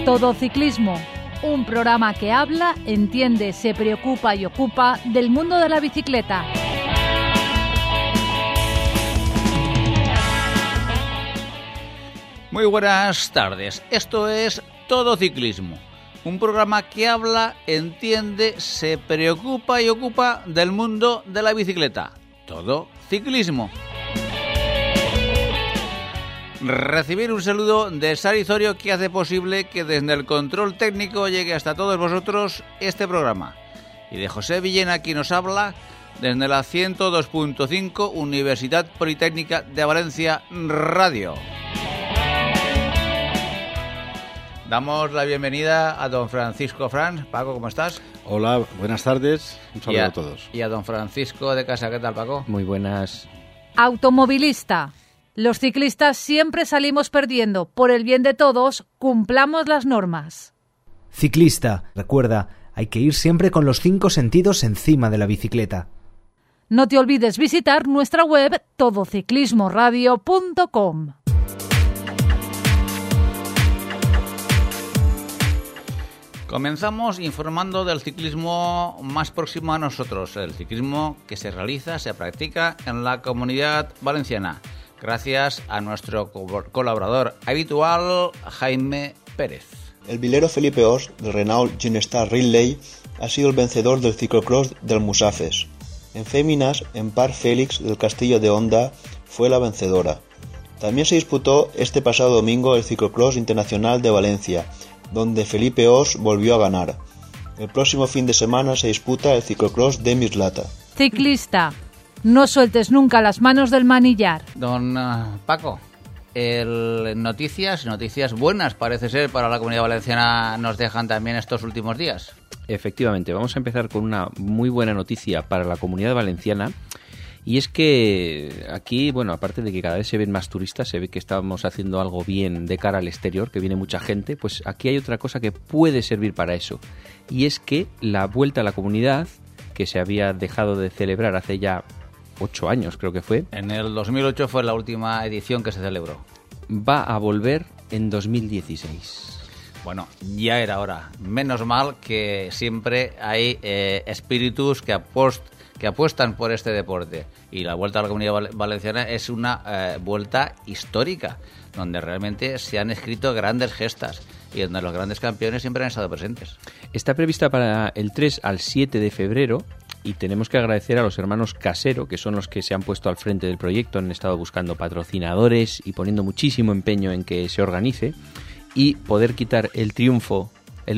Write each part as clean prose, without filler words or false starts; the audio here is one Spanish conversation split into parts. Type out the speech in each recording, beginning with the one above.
Todo Ciclismo, un programa que habla, entiende, se preocupa y ocupa del mundo de la bicicleta. Muy buenas tardes, esto es Todo Ciclismo, un programa que habla, entiende, se preocupa y ocupa del mundo de la bicicleta. Todo Ciclismo. Recibir un saludo de Sari Zorio, que hace posible que desde el control técnico llegue hasta todos vosotros este programa. Y de José Villena, quien nos habla desde la 102.5 Universidad Politécnica de Valencia Radio. Damos la bienvenida a don Francisco Franz. Paco, ¿cómo estás? Hola, buenas tardes. Un saludo a todos. Y a don Francisco de Casa. ¿Qué tal, Paco? Muy buenas. Automovilista. Los ciclistas siempre salimos perdiendo. Por el bien de todos, cumplamos las normas. Ciclista, recuerda, hay que ir siempre con los 5 sentidos encima de la bicicleta. No te olvides visitar nuestra web todociclismoradio.com. Comenzamos informando del ciclismo más próximo a nosotros, el ciclismo que se realiza, se practica en la Comunidad Valenciana, gracias a nuestro colaborador habitual, Jaime Pérez. El vilero Felipe Os, del Renault Ginestar Ridley, ha sido el vencedor del ciclocross del Musafes. En féminas, Empar Félix del Castillo de Honda fue la vencedora. También se disputó este pasado domingo el ciclocross internacional de Valencia, donde Felipe Os volvió a ganar. El próximo fin de semana se disputa el ciclocross de Mislata. Ciclista, no sueltes nunca las manos del manillar. Don Paco, noticias buenas parece ser para la Comunidad Valenciana nos dejan también estos últimos días. Efectivamente, vamos a empezar con una muy buena noticia para la Comunidad Valenciana. Y es que aquí, bueno, aparte de que cada vez se ven más turistas, se ve que estamos haciendo algo bien de cara al exterior, que viene mucha gente, pues aquí hay otra cosa que puede servir para eso. Y es que la Vuelta a la Comunidad, que se había dejado de celebrar hace ya 8 años, creo que fue. En el 2008 fue la última edición que se celebró. Va a volver en 2016. Bueno, ya era hora. Menos mal que siempre hay espíritus que apuestan por este deporte. Y la Vuelta a la Comunidad Valenciana es una vuelta histórica, donde realmente se han escrito grandes gestas y donde los grandes campeones siempre han estado presentes. Está prevista para el 3 al 7 de febrero y tenemos que agradecer a los hermanos Casero, que son los que se han puesto al frente del proyecto, han estado buscando patrocinadores y poniendo muchísimo empeño en que se organice y poder quitar el triunfo,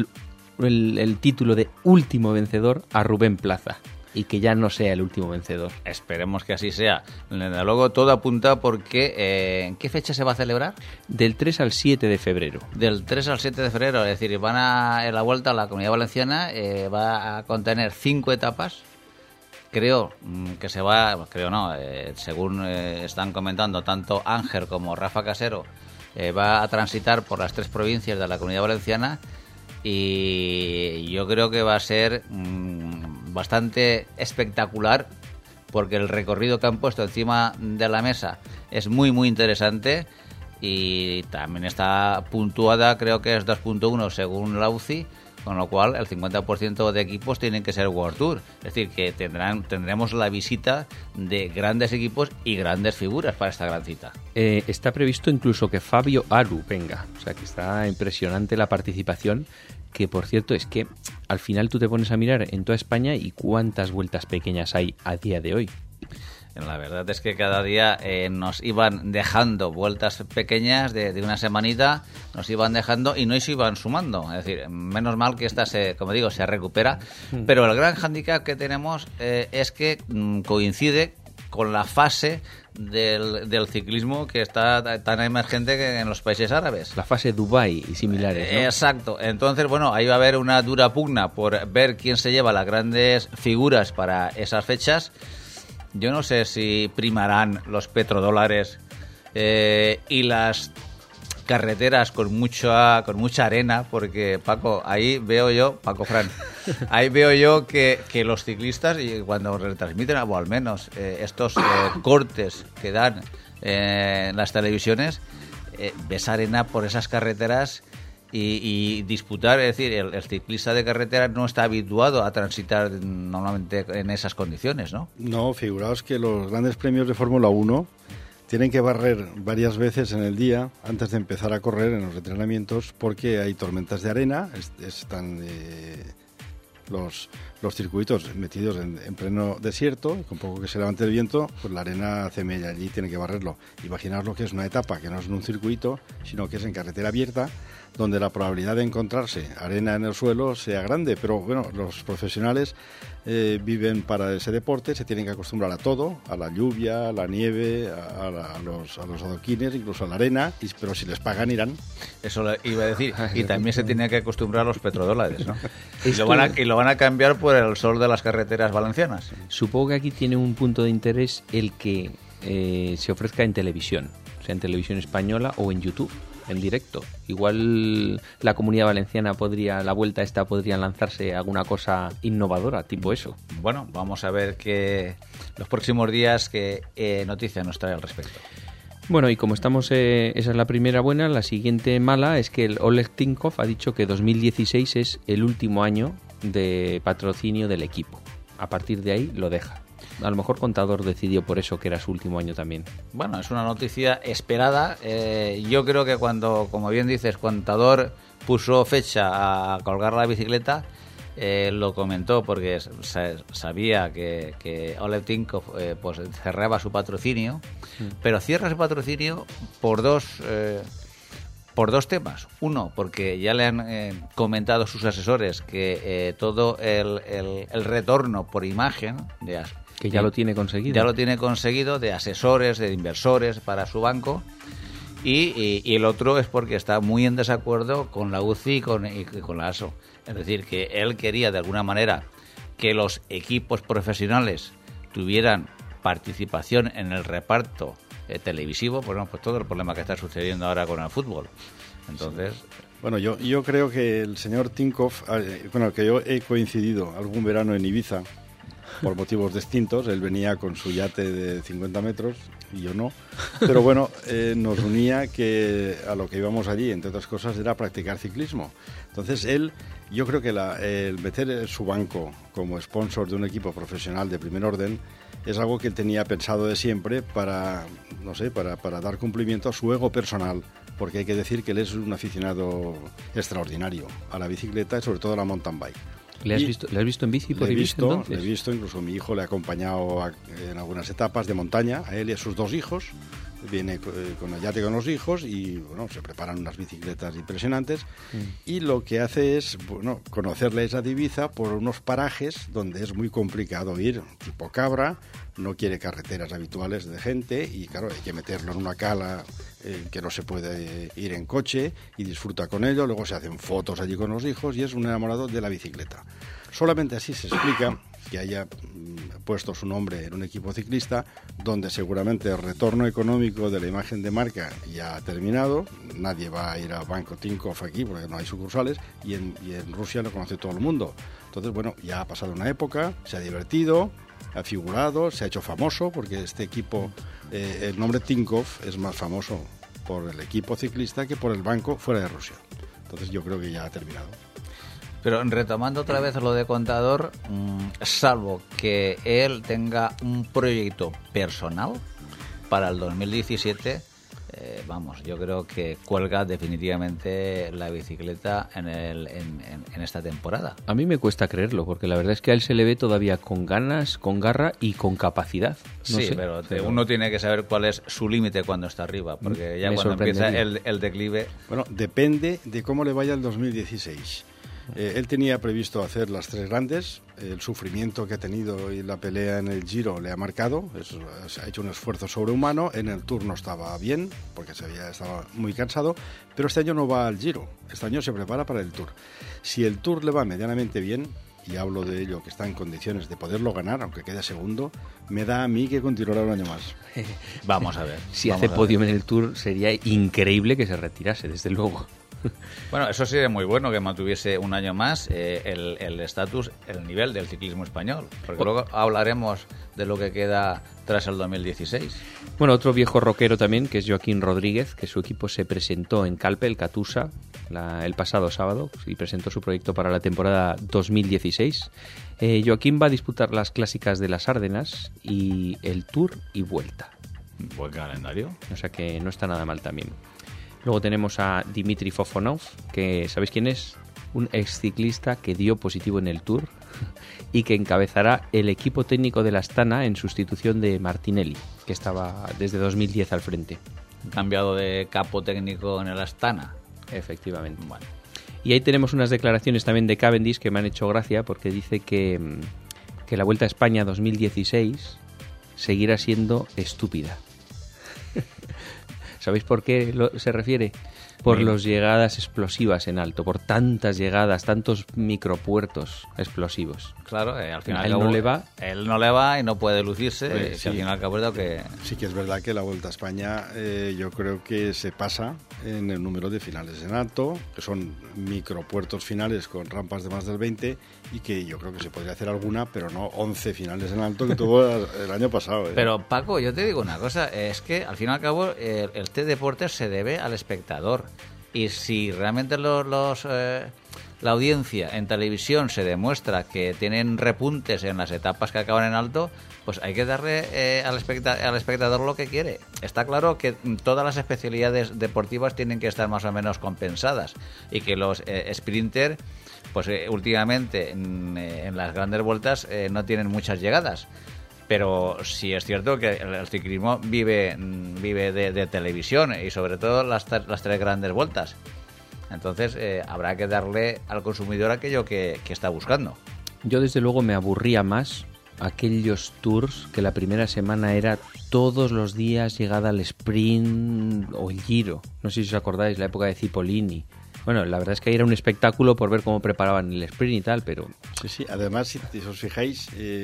el título de último vencedor a Rubén Plaza. Y que ya no sea el último vencedor. Esperemos que así sea. Desde luego todo apunta porque... ¿en qué fecha se va a celebrar? Del 3 al 7 de febrero. Del 3 al 7 de febrero, es decir, en la Vuelta a la Comunidad Valenciana va a contener 5 etapas. Creo que se va... Creo no, según están comentando tanto Ángel como Rafa Casero, va a transitar por las 3 provincias de la Comunidad Valenciana y yo creo que va a ser... bastante espectacular porque el recorrido que han puesto encima de la mesa es muy muy interesante y también está puntuada, creo que es 2.1 según la UCI, con lo cual el 50% de equipos tienen que ser World Tour, es decir que tendremos la visita de grandes equipos y grandes figuras para esta gran cita. Está previsto incluso que Fabio Aru venga, o sea que está impresionante la participación. Que por cierto es que al final tú te pones a mirar en toda España y cuántas vueltas pequeñas hay a día de hoy. La verdad es que cada día nos iban dejando vueltas pequeñas de una semanita, nos iban dejando y no se iban sumando. Es decir, menos mal que esta se recupera, pero el gran hándicap que tenemos es que coincide con la fase del ciclismo que está tan emergente que en los países árabes. La fase Dubái y similares, ¿no? Exacto. Entonces, bueno, ahí va a haber una dura pugna por ver quién se lleva las grandes figuras para esas fechas. Yo no sé si primarán los petrodólares y las carreteras con mucha arena, porque Paco, ahí veo yo, Paco Fran, ahí veo yo que los ciclistas, y cuando retransmiten, o al menos estos cortes que dan en las televisiones, ves arena por esas carreteras y disputar, es decir, el ciclista de carretera no está habituado a transitar normalmente en esas condiciones, ¿no? No, figuraos que los grandes premios de Fórmula 1 tienen que barrer varias veces en el día antes de empezar a correr en los entrenamientos porque hay tormentas de arena, están los circuitos metidos en pleno desierto, con poco que se levante el viento, pues la arena hace mella, allí tiene que barrerlo. Imaginaos lo que es una etapa, que no es en un circuito, sino que es en carretera abierta, donde la probabilidad de encontrarse arena en el suelo sea grande, pero bueno, los profesionales viven para ese deporte, se tienen que acostumbrar a todo, a la lluvia, a la nieve, a los adoquines, incluso a la arena, pero si les pagan irán. Eso lo iba a decir, y también se tiene que acostumbrar a los petrodólares, ¿no? Y lo van a cambiar por el sol de las carreteras valencianas. Supongo que aquí tiene un punto de interés el que se ofrezca en televisión, sea en televisión española o en YouTube, en directo. Igual la Comunidad Valenciana la vuelta esta podría lanzarse alguna cosa innovadora, tipo eso. Bueno, vamos a ver que los próximos días qué noticia nos trae al respecto. Bueno, y como estamos, esa es la primera buena, la siguiente mala es que el Oleg Tinkov ha dicho que 2016 es el último año de patrocinio del equipo. A partir de ahí lo deja. A lo mejor Contador decidió por eso que era su último año también. Bueno, es una noticia esperada. Yo creo que cuando, como bien dices, Contador puso fecha a colgar la bicicleta, lo comentó porque sabía que Oleg Tinkov pues cerraba su patrocinio, pero cierra su patrocinio por dos temas. Uno, porque ya le han comentado sus asesores que todo el retorno por imagen que ya lo tiene conseguido. Ya lo tiene conseguido de asesores, de inversores para su banco. Y el otro es porque está muy en desacuerdo con la UCI y con la ASO. Es decir, que él quería de alguna manera que los equipos profesionales tuvieran participación en el reparto televisivo, pues todo el problema que está sucediendo ahora con el fútbol. Entonces... Bueno, yo creo que el señor Tinkov, con el que yo he coincidido algún verano en Ibiza, por motivos distintos, él venía con su yate de 50 metros y yo no, pero bueno, nos unía que a lo que íbamos allí, entre otras cosas, era practicar ciclismo. Entonces yo creo que el meter su banco como sponsor de un equipo profesional de primer orden es algo que él tenía pensado de siempre para dar cumplimiento a su ego personal, porque hay que decir que él es un aficionado extraordinario a la bicicleta y sobre todo a la mountain bike. ¿Le has visto en bici por Ibiza entonces? Le he visto, incluso mi hijo le ha acompañado en algunas etapas de montaña, a él y a sus dos hijos. Viene con el yate con los hijos y bueno, se preparan unas bicicletas impresionantes. Y lo que hace es conocer la isla de Ibiza por unos parajes donde es muy complicado ir, tipo Cabra, no quiere carreteras habituales de gente y claro, hay que meterlo en una cala que no se puede ir en coche y disfruta con ello, luego se hacen fotos allí con los hijos y es un enamorado de la bicicleta. Solamente así se explica que haya puesto su nombre en un equipo ciclista donde seguramente el retorno económico de la imagen de marca ya ha terminado. Nadie va a ir a Banco Tinkov aquí porque no hay sucursales y en Rusia lo conoce todo el mundo. Entonces, bueno, ya ha pasado una época, se ha divertido, ha figurado, se ha hecho famoso porque este equipo, el nombre Tinkov es más famoso por el equipo ciclista que por el banco fuera de Rusia. Entonces yo creo que ya ha terminado. Pero retomando otra vez lo de Contador, salvo que él tenga un proyecto personal para el 2017, yo creo que cuelga definitivamente la bicicleta en esta temporada. A mí me cuesta creerlo, porque la verdad es que a él se le ve todavía con ganas, con garra y con capacidad. Pero uno tiene que saber cuál es su límite cuando está arriba, porque ya cuando empieza el declive... Bueno, depende de cómo le vaya el 2016. Él tenía previsto hacer las tres grandes, el sufrimiento que ha tenido y la pelea en el Giro le ha marcado, ha hecho un esfuerzo sobrehumano, en el Tour no estaba bien porque estaba muy cansado, pero este año no va al Giro, este año se prepara para el Tour. Si el Tour le va medianamente bien, y hablo de ello que está en condiciones de poderlo ganar, aunque quede segundo, me da a mí que continuará un año más. Vamos a ver. Si hace podium en el Tour sería increíble que se retirase, desde luego. Bueno, eso sería muy bueno, que mantuviese un año más el estatus, el nivel del ciclismo español, porque luego hablaremos de lo que queda tras el 2016. Bueno, otro viejo rockero también, que es Joaquín Rodríguez, que su equipo se presentó en Calpe, el Katusha, el pasado sábado, y presentó su proyecto para la temporada 2016. Joaquín va a disputar las clásicas de las Árdenas y el Tour y Vuelta. Buen calendario. O sea que no está nada mal también. Luego tenemos a Dimitri Fofonov, que ¿sabéis quién es? Un exciclista que dio positivo en el Tour y que encabezará el equipo técnico de la Astana en sustitución de Martinelli, que estaba desde 2010 al frente. Cambiado de capo técnico en el Astana. Efectivamente. Bueno. Y ahí tenemos unas declaraciones también de Cavendish que me han hecho gracia, porque dice que la Vuelta a España 2016 seguirá siendo estúpida. ¿Sabéis por qué se refiere? Por las llegadas explosivas en alto, por tantas llegadas, tantos micropuertos explosivos. Claro, al final él no le va. Él no le va y no puede lucirse. Pues, sí. Al final acabo que... Sí que es verdad que la Vuelta a España yo creo que se pasa en el número de finales en alto, que son micropuertos finales con rampas de más del 20, y que yo creo que se podría hacer alguna, pero no 11 finales en alto que tuvo el año pasado. Pero Paco, yo te digo una cosa, es que al fin y al cabo este deporte se debe al espectador. Y si realmente la audiencia en televisión se demuestra que tienen repuntes en las etapas que acaban en alto, pues hay que darle al espectador lo que quiere. Está claro que todas las especialidades deportivas tienen que estar más o menos compensadas y que los sprinters, pues últimamente en las grandes vueltas no tienen muchas llegadas. Pero sí es cierto que el ciclismo vive de televisión y sobre todo las tres grandes vueltas. Entonces habrá que darle al consumidor aquello que está buscando. Yo desde luego me aburría más aquellos tours que la primera semana era todos los días llegada al sprint o el Giro. No sé si os acordáis, la época de Cipollini. Bueno, la verdad es que era un espectáculo por ver cómo preparaban el sprint y tal, pero... Sí, además, si os fijáis,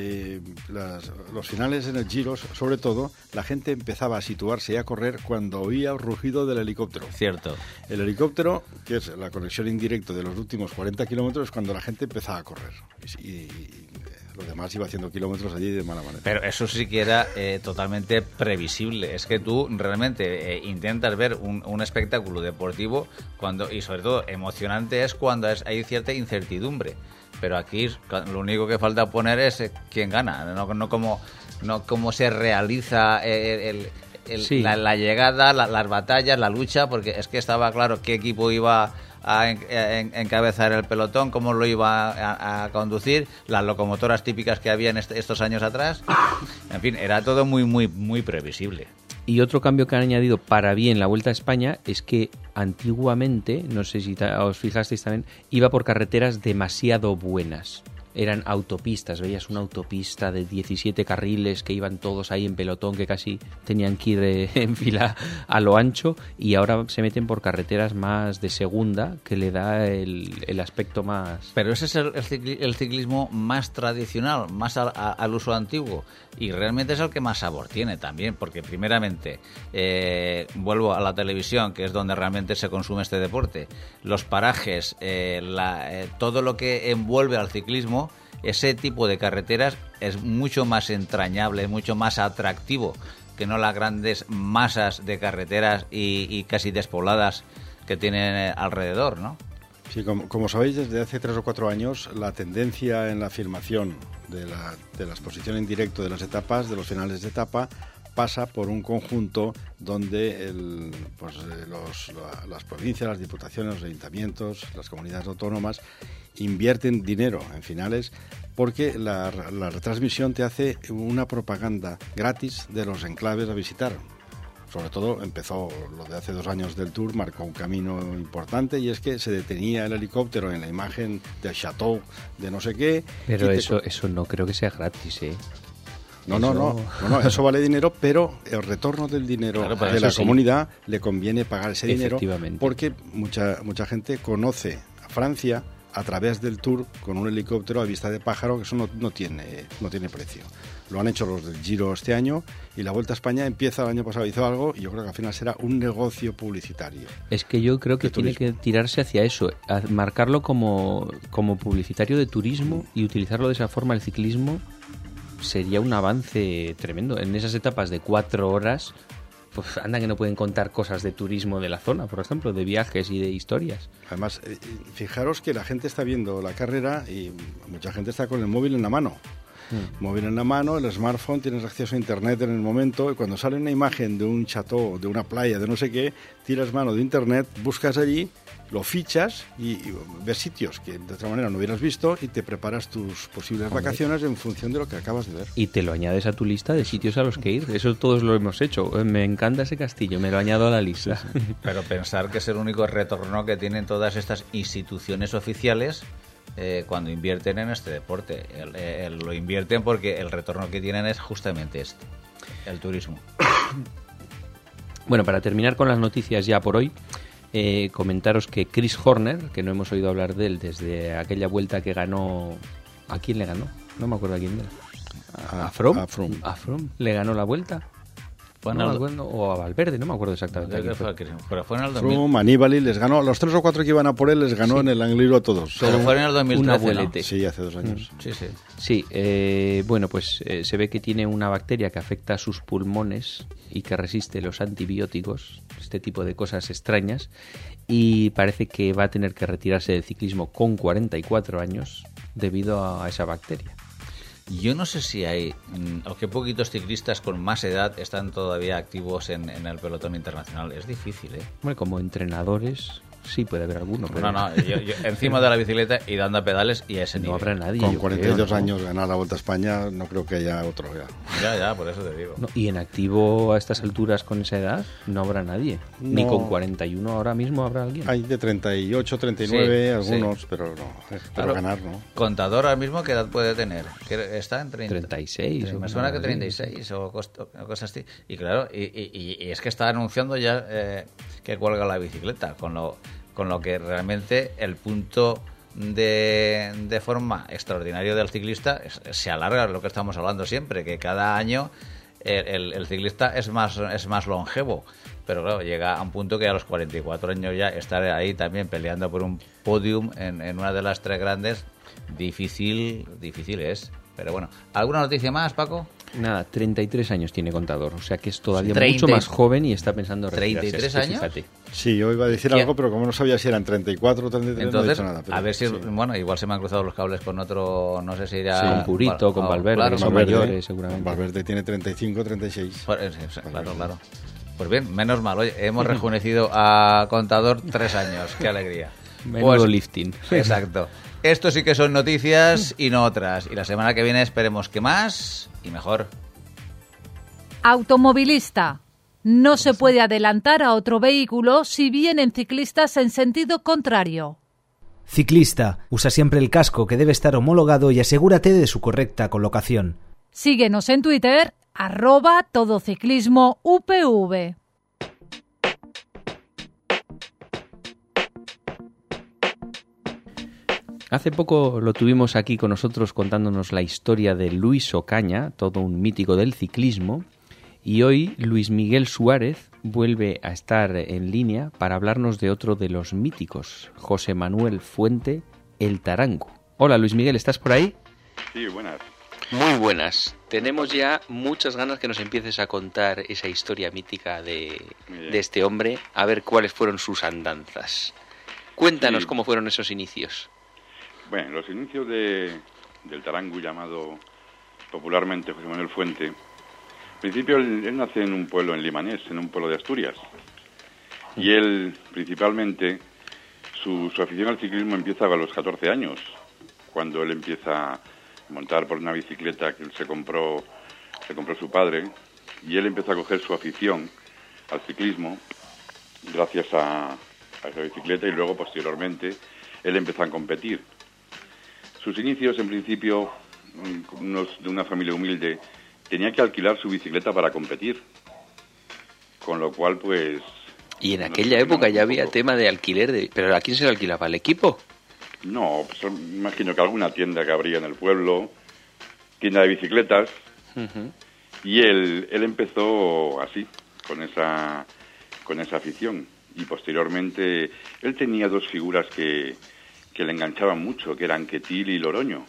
los finales en el Giro, sobre todo, la gente empezaba a situarse y a correr cuando oía el rugido del helicóptero. Cierto. El helicóptero, que es la conexión indirecta de los últimos 40 kilómetros, es cuando la gente empezaba a correr. Y lo demás iba haciendo kilómetros allí de mala manera. Pero eso sí que era totalmente previsible. Es que tú realmente intentas ver un espectáculo deportivo y sobre todo emocionante es cuando hay cierta incertidumbre. Pero aquí lo único que falta poner es quién gana, no cómo se realiza sí. la llegada, las batallas, la lucha, porque es que estaba claro qué equipo iba a encabezar el pelotón, cómo lo iba a conducir, las locomotoras típicas que había en estos años atrás. En fin, era todo muy, muy, muy previsible. Y otro cambio que han añadido para bien la Vuelta a España es que antiguamente, no sé si os fijasteis también, iba por carreteras demasiado buenas. Eran autopistas, veías una autopista de 17 carriles que iban todos ahí en pelotón, que casi tenían que ir en fila a lo ancho, y ahora se meten por carreteras más de segunda, que le da el aspecto más... Pero ese es el ciclismo más tradicional, más al uso antiguo, y realmente es el que más sabor tiene también, porque primeramente, vuelvo a la televisión, que es donde realmente se consume este deporte, los parajes, todo lo que envuelve al ciclismo, ese tipo de carreteras es mucho más entrañable, mucho más atractivo que no las grandes masas de carreteras y casi despobladas que tienen alrededor, ¿no? Sí, como sabéis, desde hace 3 o 4 años la tendencia en la filmación de la exposición en directo de las etapas, de los finales de etapa, pasa por un conjunto donde las provincias, las diputaciones, los ayuntamientos, las comunidades autónomas invierten dinero en finales, porque la retransmisión te hace una propaganda gratis de los enclaves a visitar. Sobre todo empezó lo de hace 2 años del Tour, marcó un camino importante, y es que se detenía el helicóptero en la imagen del chateau de no sé qué. Pero eso no creo que sea gratis, ¿eh? No, eso vale dinero, pero el retorno del dinero de la comunidad le conviene pagar ese dinero, porque mucha gente conoce a Francia a través del Tour con un helicóptero a vista de pájaro, que eso no tiene precio. Lo han hecho los del Giro este año y la Vuelta a España empieza, el año pasado hizo algo y yo creo que al final será un negocio publicitario. Es que yo creo que tiene que tirarse hacia eso, a marcarlo como publicitario de turismo y utilizarlo de esa forma el ciclismo sería un avance tremendo. En esas etapas de 4 horas, pues anda que no pueden contar cosas de turismo de la zona, por ejemplo, de viajes y de historias. Además, fijaros que la gente está viendo la carrera y mucha gente está con el móvil en la mano. Móvil en la mano, el smartphone, tienes acceso a internet en el momento y cuando sale una imagen de un chateau, de una playa, de no sé qué, tiras mano de internet, buscas allí, lo fichas y ves sitios que de otra manera no hubieras visto y te preparas tus posibles vacaciones en función de lo que acabas de ver. Y te lo añades a tu lista de sitios a los que ir. Eso todos lo hemos hecho. Me encanta ese castillo, me lo añado a la lista. Sí. Pero pensar que es el único retorno que tienen todas estas instituciones oficiales cuando invierten en este deporte. Lo invierten porque el retorno que tienen es justamente el turismo. Bueno, para terminar con las noticias ya por hoy, comentaros que Chris Horner, que no hemos oído hablar de él desde aquella vuelta que ganó... ¿A quién le ganó? No me acuerdo a quién era. ¿A Froome? ¿A Froome le ganó la vuelta? O a Valverde, no me acuerdo exactamente. Pero fue en el 2000. Froome, Nibali, les ganó, los 3 o 4 que iban a por él les ganó en el Angliru a todos. Pero fue en el 2013, ¿no? Sí, hace 2 años. Sí, bueno, pues se ve que tiene una bacteria que afecta a sus pulmones y que resiste los antibióticos, este tipo de cosas extrañas, y parece que va a tener que retirarse del ciclismo con 44 años debido a esa bacteria. Yo no sé si hay, o qué poquitos ciclistas con más edad están todavía activos en el pelotón internacional. Es difícil, ¿eh? Bueno, como entrenadores sí puede haber alguno. Pero... No, yo encima de la bicicleta y dando a pedales y a ese nivel. No habrá nadie. Con 42 años ganar la Vuelta a España no creo que haya otro ya. Ya, por eso te digo. No, y en activo a estas alturas con esa edad no habrá nadie. No. Ni con 41 ahora mismo habrá alguien. Hay de 38, 39 algunos, pero no. Pero ganar no. Contador ahora mismo, ¿qué edad puede tener? ¿Está en 36. Me suena que 36 o cosas así. Y claro, y es que está anunciando ya que cuelga la bicicleta, con lo que realmente el punto de forma extraordinario del ciclista se alarga, lo que estamos hablando siempre, que cada año el ciclista es más longevo, pero claro, llega a un punto que a los 44 años ya estar ahí también peleando por un podium en una de las 3 grandes, difícil es. Pero bueno, ¿alguna noticia más, Paco? Nada, 33 años tiene Contador, o sea que es todavía mucho más joven y está pensando retirarse. ¿33 años? Fíjate. Sí, yo iba a decir algo, pero como no sabía si eran 34 o 33, entonces, no he dicho nada. Pero, a ver si, bueno, igual se me han cruzado los cables con otro, no sé si irá... Con Purito, con Valverde, claro, son mayores seguramente. Valverde tiene 35, 36. Claro. Pues bien, menos mal, oye, hemos rejuvenecido a Contador 3 años, qué alegría. Menudo lifting. Exacto. Esto sí que son noticias y no otras. Y la semana que viene esperemos que más y mejor. Automovilista. No se puede adelantar a otro vehículo si vienen ciclistas en sentido contrario. Ciclista. Usa siempre el casco que debe estar homologado y asegúrate de su correcta colocación. Síguenos en Twitter, @todociclismoupv. Hace poco lo tuvimos aquí con nosotros contándonos la historia de Luis Ocaña, todo un mítico del ciclismo, y hoy Luis Miguel Suárez vuelve a estar en línea para hablarnos de otro de los míticos, José Manuel Fuente, el Tarango. Hola Luis Miguel, ¿estás por ahí? Sí, buenas. Muy buenas. Tenemos ya muchas ganas que nos empieces a contar esa historia mítica de este hombre, a ver cuáles fueron sus andanzas. Cuéntanos cómo fueron esos inicios. Bueno, los inicios del Tarango, llamado popularmente José Manuel Fuente, en principio él nace en un pueblo en Limanés, en un pueblo de Asturias. Y él, principalmente, su afición al ciclismo empieza a los 14 años, cuando él empieza a montar por una bicicleta que él se compró su padre, y él empieza a coger su afición al ciclismo gracias a esa bicicleta, y luego, posteriormente, él empezó a competir. Sus inicios, en principio, de una familia humilde, tenía que alquilar su bicicleta para competir, con lo cual, pues... Y en aquella época ya había tema de alquiler, ¿pero a quién se le alquilaba? ¿Al equipo? No, pues imagino que alguna tienda que habría en el pueblo, tienda de bicicletas, y él empezó así, con esa afición. Y posteriormente, él tenía dos figuras que le enganchaban mucho, que eran Quetil y Loroño.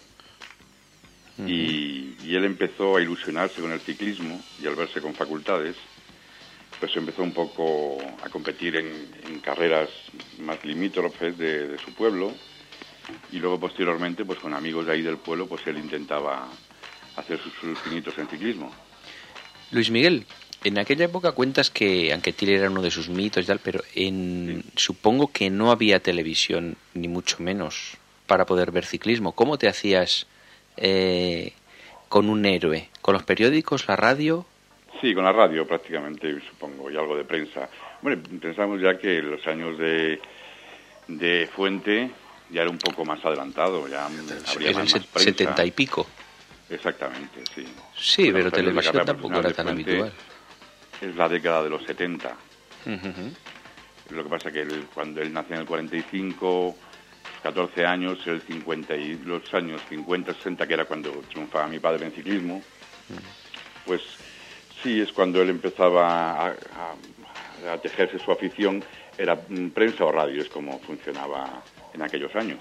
Y él empezó a ilusionarse con el ciclismo, y al verse con facultades, pues empezó un poco a competir en carreras más limítrofes de su pueblo, y luego posteriormente, pues con amigos de ahí del pueblo, pues él intentaba hacer sus pinitos en ciclismo. Luis Miguel, en aquella época cuentas que Anquetil era uno de sus mitos y tal, pero supongo que no había televisión, ni mucho menos, para poder ver ciclismo. ¿Cómo te hacías con un héroe? ¿Con los periódicos, la radio? Sí, con la radio prácticamente, supongo, y algo de prensa. Bueno, pensamos ya que los años de Fuente ya era un poco más adelantado, ya habría más prensa. 70 y pico. Exactamente, sí. Sí, pero televisión tampoco era tan habitual. Es la década de los 70. Lo que pasa que cuando él nació en el 45, 14 años, los años 50, 60, que era cuando triunfaba mi padre en ciclismo, pues sí, es cuando él empezaba a tejerse su afición, era prensa o radio, es como funcionaba en aquellos años.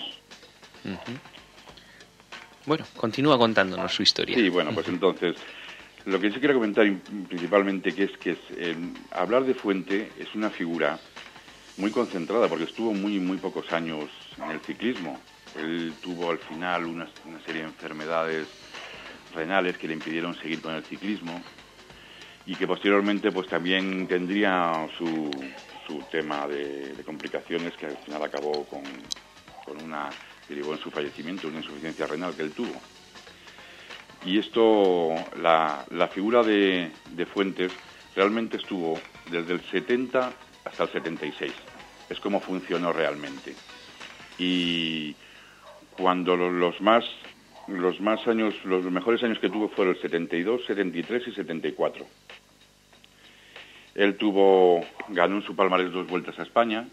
Bueno, continúa contándonos su historia. Sí, bueno, pues entonces, lo que sí quiero comentar principalmente que hablar de Fuente es una figura muy concentrada, porque estuvo muy pocos años en el ciclismo. Él tuvo al final una serie de enfermedades renales que le impidieron seguir con el ciclismo, y que posteriormente pues también tendría su tema de complicaciones, que al final acabó con una que derivó en su fallecimiento, una insuficiencia renal que él tuvo. Y esto, la figura de Fuentes realmente estuvo desde el 70 hasta el 76. Es como funcionó realmente. Y cuando los mejores años que tuvo fueron el 72, 73 y 74. Él ganó en su palmarés 2 vueltas a España.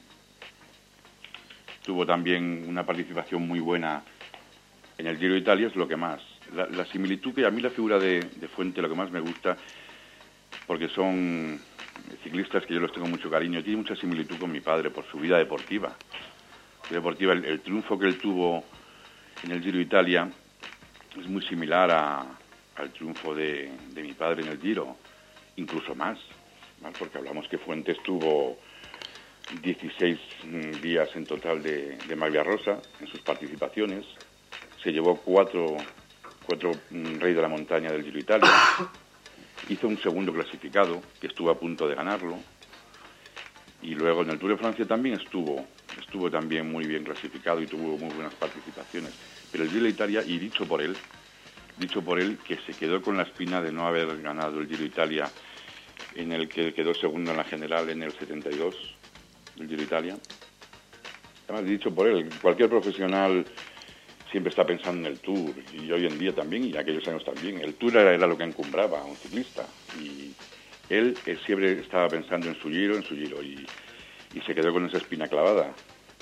Tuvo también una participación muy buena en el Giro de Italia, es lo que más. La similitud, que a mí la figura de Fuente lo que más me gusta, porque son ciclistas que yo los tengo mucho cariño, tiene mucha similitud con mi padre por su vida deportiva. El triunfo que él tuvo en el Giro de Italia es muy similar al triunfo de mi padre en el Giro, incluso más, porque hablamos que Fuentes tuvo 16 días en total de maglia rosa en sus participaciones. Se llevó cuatro Rey de la Montaña del Giro de Italia. Hizo un segundo clasificado, que estuvo a punto de ganarlo. Y luego en el Tour de Francia también estuvo también muy bien clasificado y tuvo muy buenas participaciones. Pero el Giro de Italia, y dicho por él que se quedó con la espina de no haber ganado el Giro de Italia, en el que quedó segundo en la general en el 72, el Giro de Italia. Además, dicho por él, cualquier profesional siempre está pensando en el Tour, y hoy en día también, y en aquellos años también. El Tour era lo que encumbraba a un ciclista, y él siempre estaba pensando en su Giro, y se quedó con esa espina clavada.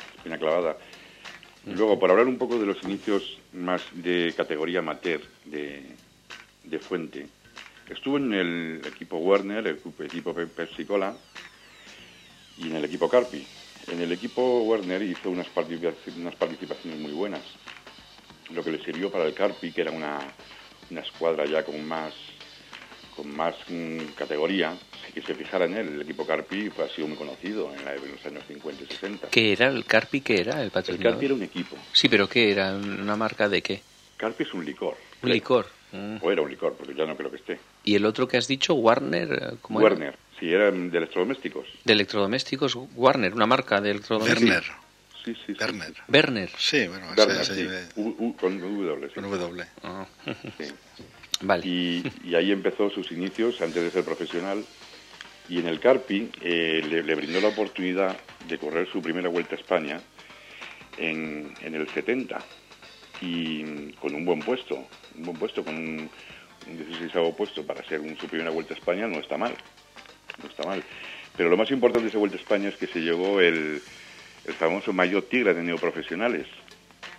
Y luego, por hablar un poco de los inicios más de categoría amateur de Fuente, estuvo en el equipo Werner, el equipo Pepsi-Cola, y en el equipo Carpi. En el equipo Werner hizo unas participaciones muy buenas, lo que le sirvió para el Carpi, que era una escuadra ya con más categoría, que se fijara en él. El equipo Carpi ha sido muy conocido en los años 50 y 60. ¿Qué era el Carpi? ¿Qué era el patrocinador? El Carpi era un equipo. Sí, pero ¿qué era? ¿Una marca de qué? Carpi es un licor. ¿Un licor? O era un licor, porque ya no creo que esté. ¿Y el otro que has dicho, Warner? ¿Cómo Werner, era? Sí, era de electrodomésticos. ¿De electrodomésticos? Warner, una marca de electrodomésticos. Werner. Sí. Werner. Werner. Sí, bueno, Werner, sí. Con W. Sí. Con W. Ah. Sí. Vale. Y ahí empezó sus inicios antes de ser profesional. Y en el Carpi le brindó la oportunidad de correr su primera Vuelta a España en el 70. Y con un buen puesto, con un 16º puesto para ser su primera Vuelta a España, no está mal. Pero lo más importante de esa Vuelta a España es que se llevó el famoso maillot tigre de neoprofesionales,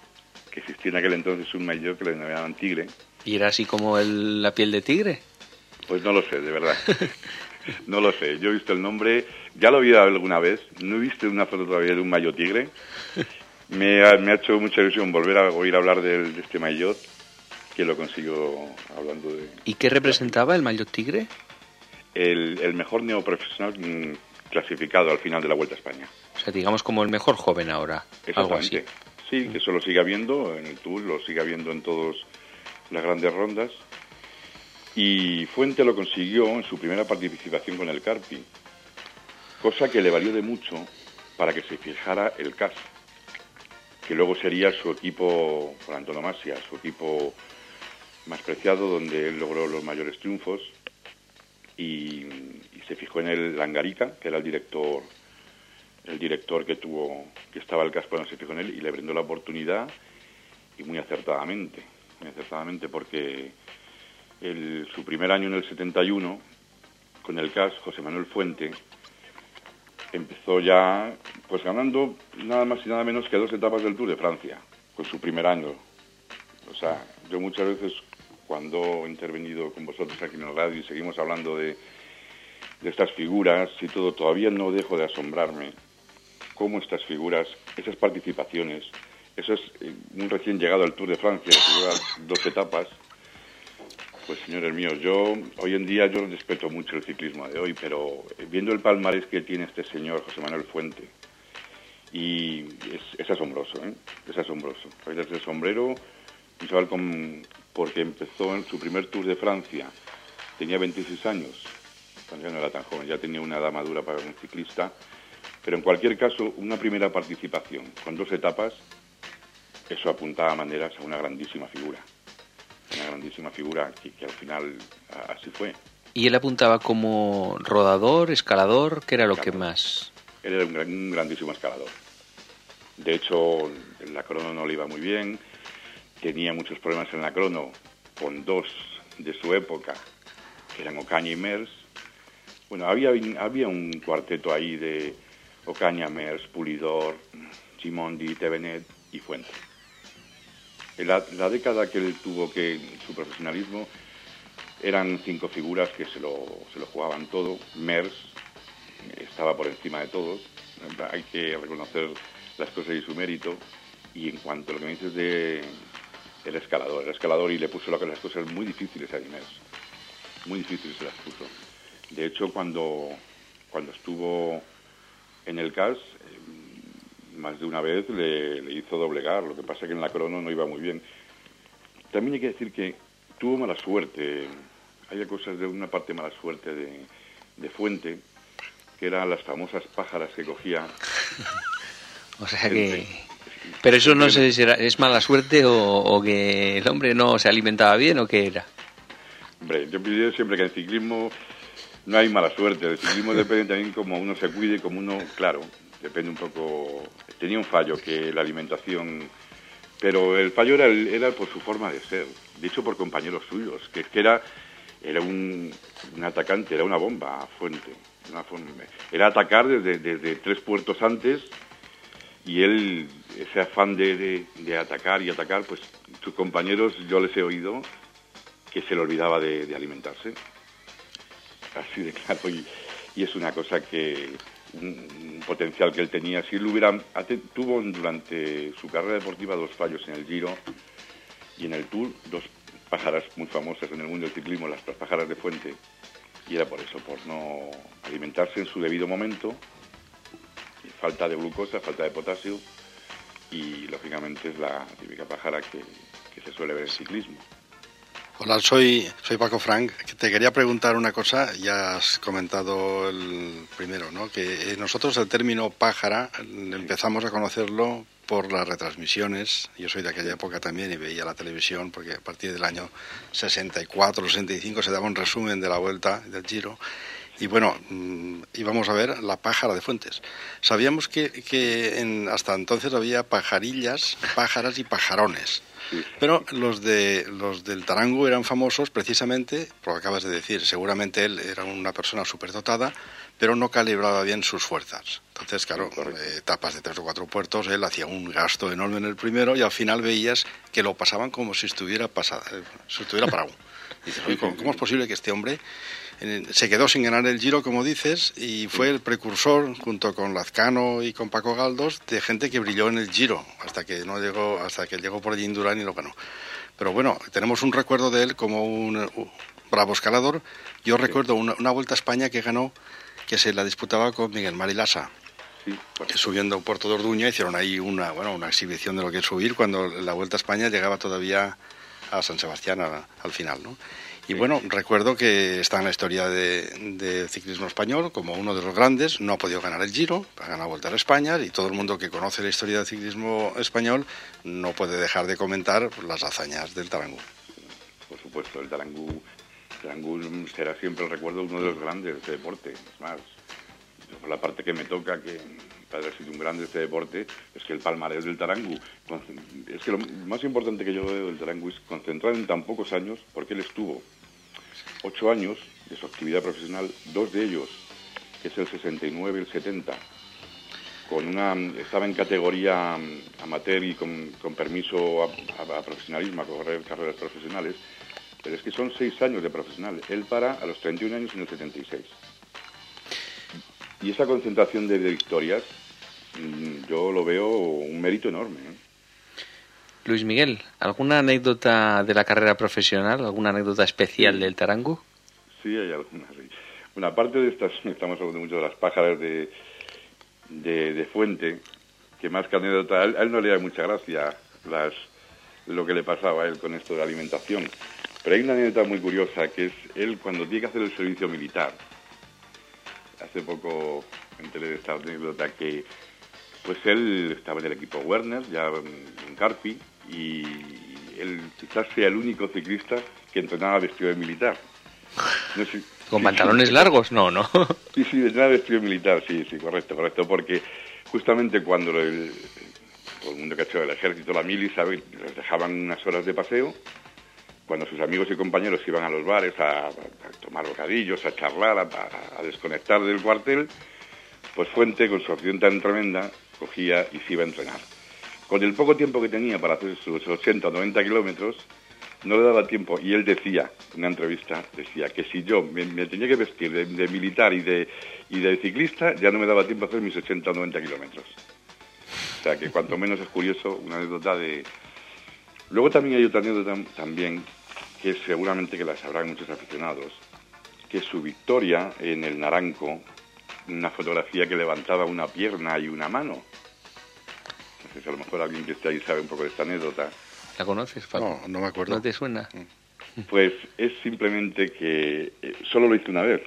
que existía en aquel entonces un maillot que le denominaban Tigre. ¿Y era así como la piel de tigre? Pues no lo sé, de verdad. No lo sé. Yo he visto el nombre, ya lo vi alguna vez, no he visto una foto todavía de un maillot Tigre. Me ha hecho mucha ilusión volver a oír hablar de este maillot, que lo consigo hablando de... ¿Y qué representaba el maillot Tigre? El mejor neoprofesional clasificado al final de la Vuelta a España. O sea, digamos como el mejor joven ahora, algo así. Sí, que eso lo sigue habiendo en el Tour, lo sigue habiendo en todas las grandes rondas. Y Fuente lo consiguió en su primera participación con el Carpi, cosa que le valió de mucho para que se fijara el CAS, que luego sería su equipo por antonomasia, su equipo más preciado, donde él logró los mayores triunfos, y se fijó en el Langarica, que era el director que estaba el CAS cuando se fijó en él, y le brindó la oportunidad, y muy acertadamente, porque su primer año en el 71, con el CAS, José Manuel Fuente, empezó ya pues ganando nada más y nada menos que 2 etapas del Tour de Francia, con su primer año. O sea, yo muchas veces cuando he intervenido con vosotros aquí en el radio y seguimos hablando de estas figuras y todo, todavía no dejo de asombrarme cómo estas figuras, esas participaciones, eso es un recién llegado al Tour de Francia, que lleva 2 etapas. Pues señores míos, hoy en día yo respeto mucho el ciclismo de hoy, pero viendo el palmarés que tiene este señor, José Manuel Fuente, y es asombroso, ¿eh? Es asombroso. Desde el sombrero, un chaval porque empezó en su primer Tour de Francia, tenía 26 años, cuando ya no era tan joven, ya tenía una edad madura para un ciclista, pero en cualquier caso, una primera participación con 2 etapas, eso apuntaba a maneras a una grandísima figura. Una grandísima figura que al final así fue. ¿Y él apuntaba como rodador, escalador? ¿Qué era lo que más...? Él era un grandísimo escalador. De hecho, en la crono no le iba muy bien, tenía muchos problemas en la crono con 2 de su época, que eran Ocaña y Mers. Bueno, había un cuarteto ahí de Ocaña, Mers, Pulidor, Gimondi, Tevenet y Fuente. La década que él tuvo su profesionalismo eran 5 figuras que se lo jugaban todo. Mers estaba por encima de todos. Hay que reconocer las cosas y su mérito. Y en cuanto a lo que me dices de el escalador y le puso las cosas muy difíciles a Mers. Muy difíciles se las puso. De hecho, cuando estuvo en el CAS, más de una vez le hizo doblegar. Lo que pasa es que en la crono no iba muy bien. También hay que decir que tuvo mala suerte. Hay cosas de una parte mala suerte de Fuente, que eran las famosas pájaras que cogía. O sea que... Pero eso no sé si es mala suerte o que el hombre no se alimentaba bien o qué era. Hombre, yo pido siempre que en ciclismo no hay mala suerte. El ciclismo depende también cómo uno se cuide, como uno, claro, depende un poco. Tenía un fallo, que la alimentación, pero el fallo era por su forma de ser, dicho por compañeros suyos, que era un atacante, era una bomba, Fuente. Era atacar desde 3 puertos antes, y él, ese afán de atacar y atacar, pues sus compañeros, yo les he oído que se le olvidaba de alimentarse. Así de claro, y es una cosa que un potencial que él tenía. Si él tuvo durante su carrera deportiva 2 fallos en el Giro y en el Tour, 2 pájaras muy famosas en el mundo del ciclismo, las pájaras de Fuente, y era por eso, por no alimentarse en su debido momento, falta de glucosa, falta de potasio, y lógicamente es la típica pájara que se suele ver en ciclismo. Hola, soy Paco Frank. Te quería preguntar una cosa. Ya has comentado el primero, ¿no? Que nosotros el término pájara empezamos a conocerlo por las retransmisiones. Yo soy de aquella época también y veía la televisión, porque a partir del año 64, 65 se daba un resumen de la Vuelta, del Giro. Y bueno, íbamos a ver la pájara de Fuentes. Sabíamos que hasta entonces había pajarillas, pájaras y pajarones. Pero los del Tarango eran famosos precisamente, por lo que acabas de decir. Seguramente él era una persona superdotada, pero no calibraba bien sus fuerzas. Entonces, claro, etapas de 3 o 4 puertos, él hacía un gasto enorme en el primero y al final veías que lo pasaban como si estuviera parado. Y dices, oye, ¿cómo es posible que este hombre se quedó sin ganar el Giro, como dices, y fue el precursor, junto con Lazcano y con Paco Galdós, de gente que brilló en el Giro, hasta que llegó por allí Indurain y lo ganó. Pero bueno, tenemos un recuerdo de él como un bravo escalador. Yo recuerdo una Vuelta a España que ganó, que se la disputaba con Miguel Marilasa. Sí, Subiendo Puerto de Orduña, hicieron ahí una exhibición de lo que es subir, cuando la Vuelta a España llegaba todavía a San Sebastián al final, ¿no? Y bueno, recuerdo que está en la historia de ciclismo español como uno de los grandes. No ha podido ganar el Giro, ha ganado Vuelta a España, y todo el mundo que conoce la historia del ciclismo español no puede dejar de comentar las hazañas del Tarangú. Por supuesto, el Tarangú será siempre el recuerdo de uno de los grandes de este deporte. Es más, por la parte que me toca, que para haber sido un grande de este deporte, es que el palmarés del Tarangú, es que lo más importante que yo veo del Tarangú es concentrar en tan pocos años, porque él estuvo 8 años de su actividad profesional, 2 de ellos, que es el 69 y el 70, estaba en categoría amateur y con permiso a profesionalismo, a correr carreras profesionales, pero es que son 6 años de profesional. Él para a los 31 años en el 76. Y esa concentración de victorias, yo lo veo un mérito enorme, ¿eh? Luis Miguel, ¿alguna anécdota de la carrera profesional, alguna anécdota especial del Tarangú? Sí, hay algunas, sí. Bueno, aparte de estas, estamos hablando mucho de las pájaras de Fuente, que más que anécdota, a él no le da mucha gracia lo que le pasaba a él con esto de la alimentación. Pero hay una anécdota muy curiosa, que es él cuando tiene que hacer el servicio militar. Hace poco me enteré de esta anécdota, que pues él estaba en el equipo Werner, ya en Carpi, y él quizás sea el único ciclista que entrenaba vestido de militar. No sé, ¿Con pantalones largos? No. Sí, entrenaba vestido de militar, sí, correcto, porque justamente cuando todo el mundo que ha hecho el ejército, la mili, ¿sabe?, les dejaban unas horas de paseo, cuando sus amigos y compañeros iban a los bares a tomar bocadillos, a charlar, a desconectar del cuartel, pues Fuente, con su acción tan tremenda, cogía y se iba a entrenar. Con el poco tiempo que tenía para hacer sus 80 o 90 kilómetros, no le daba tiempo, y él decía, en una entrevista, que si yo me tenía que vestir de militar y de ciclista, ya no me daba tiempo a hacer mis 80 o 90 kilómetros. O sea, que cuanto menos es curioso, una anécdota de... Luego también hay otra anécdota también, que seguramente que la sabrán muchos aficionados, que es su victoria en el Naranco, una fotografía que levantaba una pierna y una mano. No sé si a lo mejor alguien que esté ahí sabe un poco de esta anécdota. ¿La conoces, Paco? No me acuerdo. ¿No te suena? Pues es simplemente que solo lo hice una vez.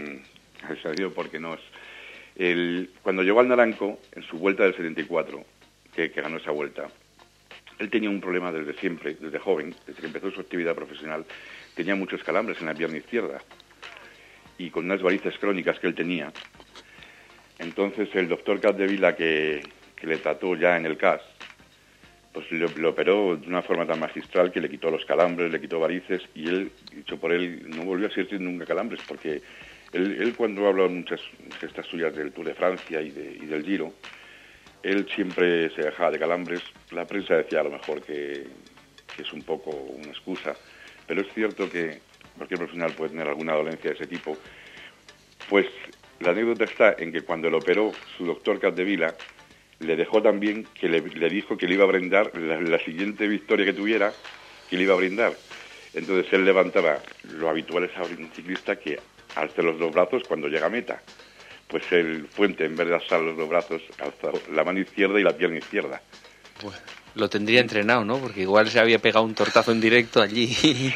Porque no es... Cuando llegó al Naranco, en su vuelta del 74, que ganó esa vuelta, él tenía un problema desde siempre, desde joven, desde que empezó su actividad profesional, tenía muchos calambres en la pierna izquierda y con unas varices crónicas que él tenía. Entonces el doctor Capdevila, que le trató ya en el CAS, pues lo operó de una forma tan magistral que le quitó los calambres, le quitó varices, y él, dicho por él, no volvió a sentir nunca calambres, porque él cuando habla en muchas gestas suyas del Tour de Francia y del Giro, él siempre se dejaba de calambres. La prensa decía a lo mejor que es un poco una excusa, pero es cierto que cualquier profesional puede tener alguna dolencia de ese tipo. Pues la anécdota está en que cuando lo operó su doctor Capdevila, le dejó también que le dijo que le iba a brindar la siguiente victoria que tuviera, que le iba a brindar. Entonces él levantaba, lo habitual es a un ciclista que alce los dos brazos cuando llega a meta. Pues el Fuente, en vez de alzar los dos brazos, alzó la mano izquierda y la pierna izquierda. Pues lo tendría entrenado, ¿no? Porque igual se había pegado un tortazo en directo allí.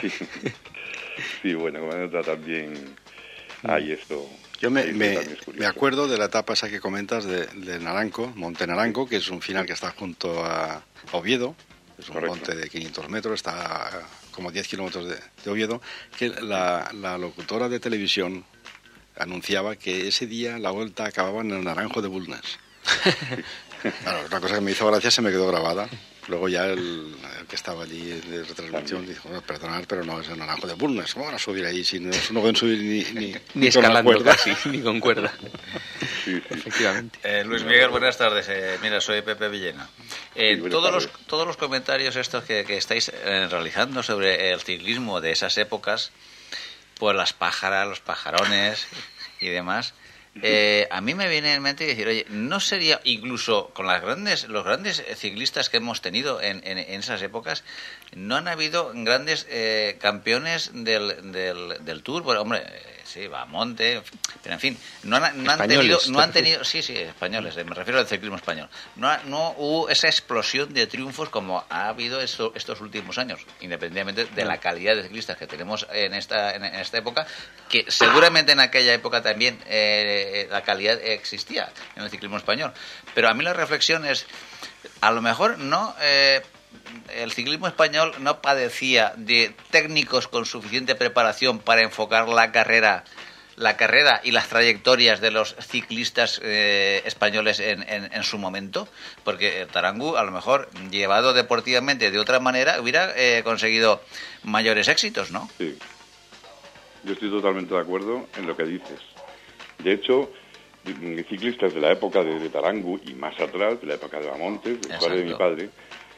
Sí, bueno, como anécdota también hay esto. Yo me acuerdo de la etapa esa que comentas de Naranco, Monte Naranco, que es un final que está junto a Oviedo, es un Correcto. monte de 500 metros, está a como 10 kilómetros de Oviedo, que la locutora de televisión anunciaba que ese día la vuelta acababa en el Naranjo de Bulnes. Claro, una cosa que me hizo gracia se me quedó grabada. Luego ya el que estaba allí de retransmisión dijo, bueno, perdonad, pero no es el Naranjo de Bulnes. ¿Cómo van a subir ahí si no pueden subir ni escalando casi, ni con cuerda? Sí. Efectivamente. Luis Miguel, buenas tardes. Mira, soy Pepe Villena. Todos los comentarios estos que estáis realizando sobre el ciclismo de esas épocas, pues las pájaras, los pajarones y demás, a mí me viene en mente decir, oye, ¿no sería incluso con los grandes ciclistas que hemos tenido en esas épocas, no han habido grandes campeones del Tour? Bueno, hombre, sí, Bahamonte, pero en fin, no han tenido, sí, españoles, me refiero al ciclismo español. No hubo esa explosión de triunfos como ha habido estos últimos años, independientemente de la calidad de ciclistas que tenemos en esta época, que seguramente en aquella época también la calidad existía en el ciclismo español. Pero a mí la reflexión es, a lo mejor no... el ciclismo español no padecía de técnicos con suficiente preparación para enfocar la carrera y las trayectorias de los ciclistas españoles en su momento, porque Tarangu, a lo mejor, llevado deportivamente de otra manera, hubiera conseguido mayores éxitos, ¿no? Sí, yo estoy totalmente de acuerdo en lo que dices. De hecho, ciclistas de la época de Tarangu y más atrás, de la época de Bahamonte, del padre de mi padre,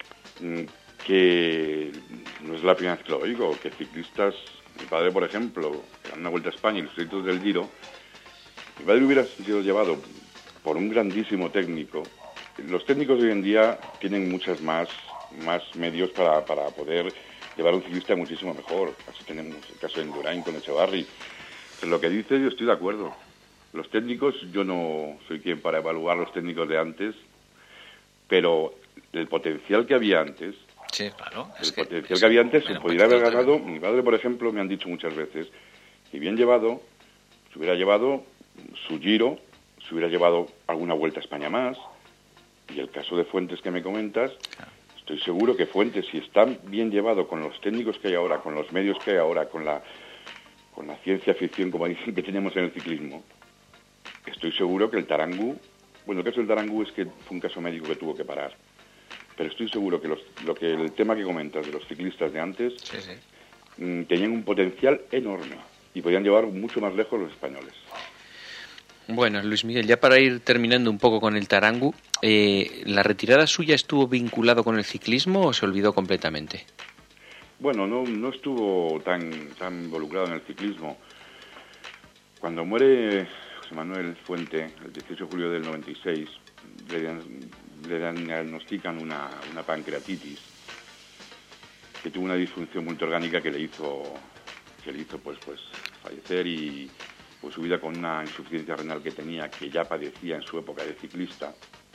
que no es la primera vez que lo digo, que ciclistas, mi padre, por ejemplo, que dan una Vuelta a España y los éxitos del Giro, mi padre hubiera sido llevado por un grandísimo técnico. Los técnicos de hoy en día tienen muchas más medios para poder llevar a un ciclista muchísimo mejor. Así tenemos el caso de Indurain con Echevarri. Pero lo que dice, yo estoy de acuerdo. Los técnicos, yo no soy quien para evaluar los técnicos de antes, pero el potencial que había antes, sí, claro, potencial que había antes se podría haber ganado. Mi padre, por ejemplo, me han dicho muchas veces que bien llevado, se hubiera llevado su Giro, se hubiera llevado alguna Vuelta a España más, y el caso de Fuentes que me comentas, claro, estoy seguro que Fuentes, si está bien llevado con los técnicos que hay ahora, con los medios que hay ahora, con la ciencia ficción como dicen que tenemos en el ciclismo, estoy seguro que el Tarangu, bueno, el caso del Tarangu es que fue un caso médico que tuvo que parar, pero estoy seguro que el tema que comentas de los ciclistas de antes, sí, tenían un potencial enorme y podían llevar mucho más lejos los españoles. Bueno, Luis Miguel, ya para ir terminando un poco con el Tarangu, ¿la retirada suya estuvo vinculado con el ciclismo o se olvidó completamente? Bueno, no estuvo tan involucrado en el ciclismo. Cuando muere José Manuel Fuente, el 18 de julio del 96, le diagnostican una pancreatitis, que tuvo una disfunción multiorgánica que le hizo pues fallecer, y pues su vida con una insuficiencia renal que tenía, que ya padecía en su época de ciclista.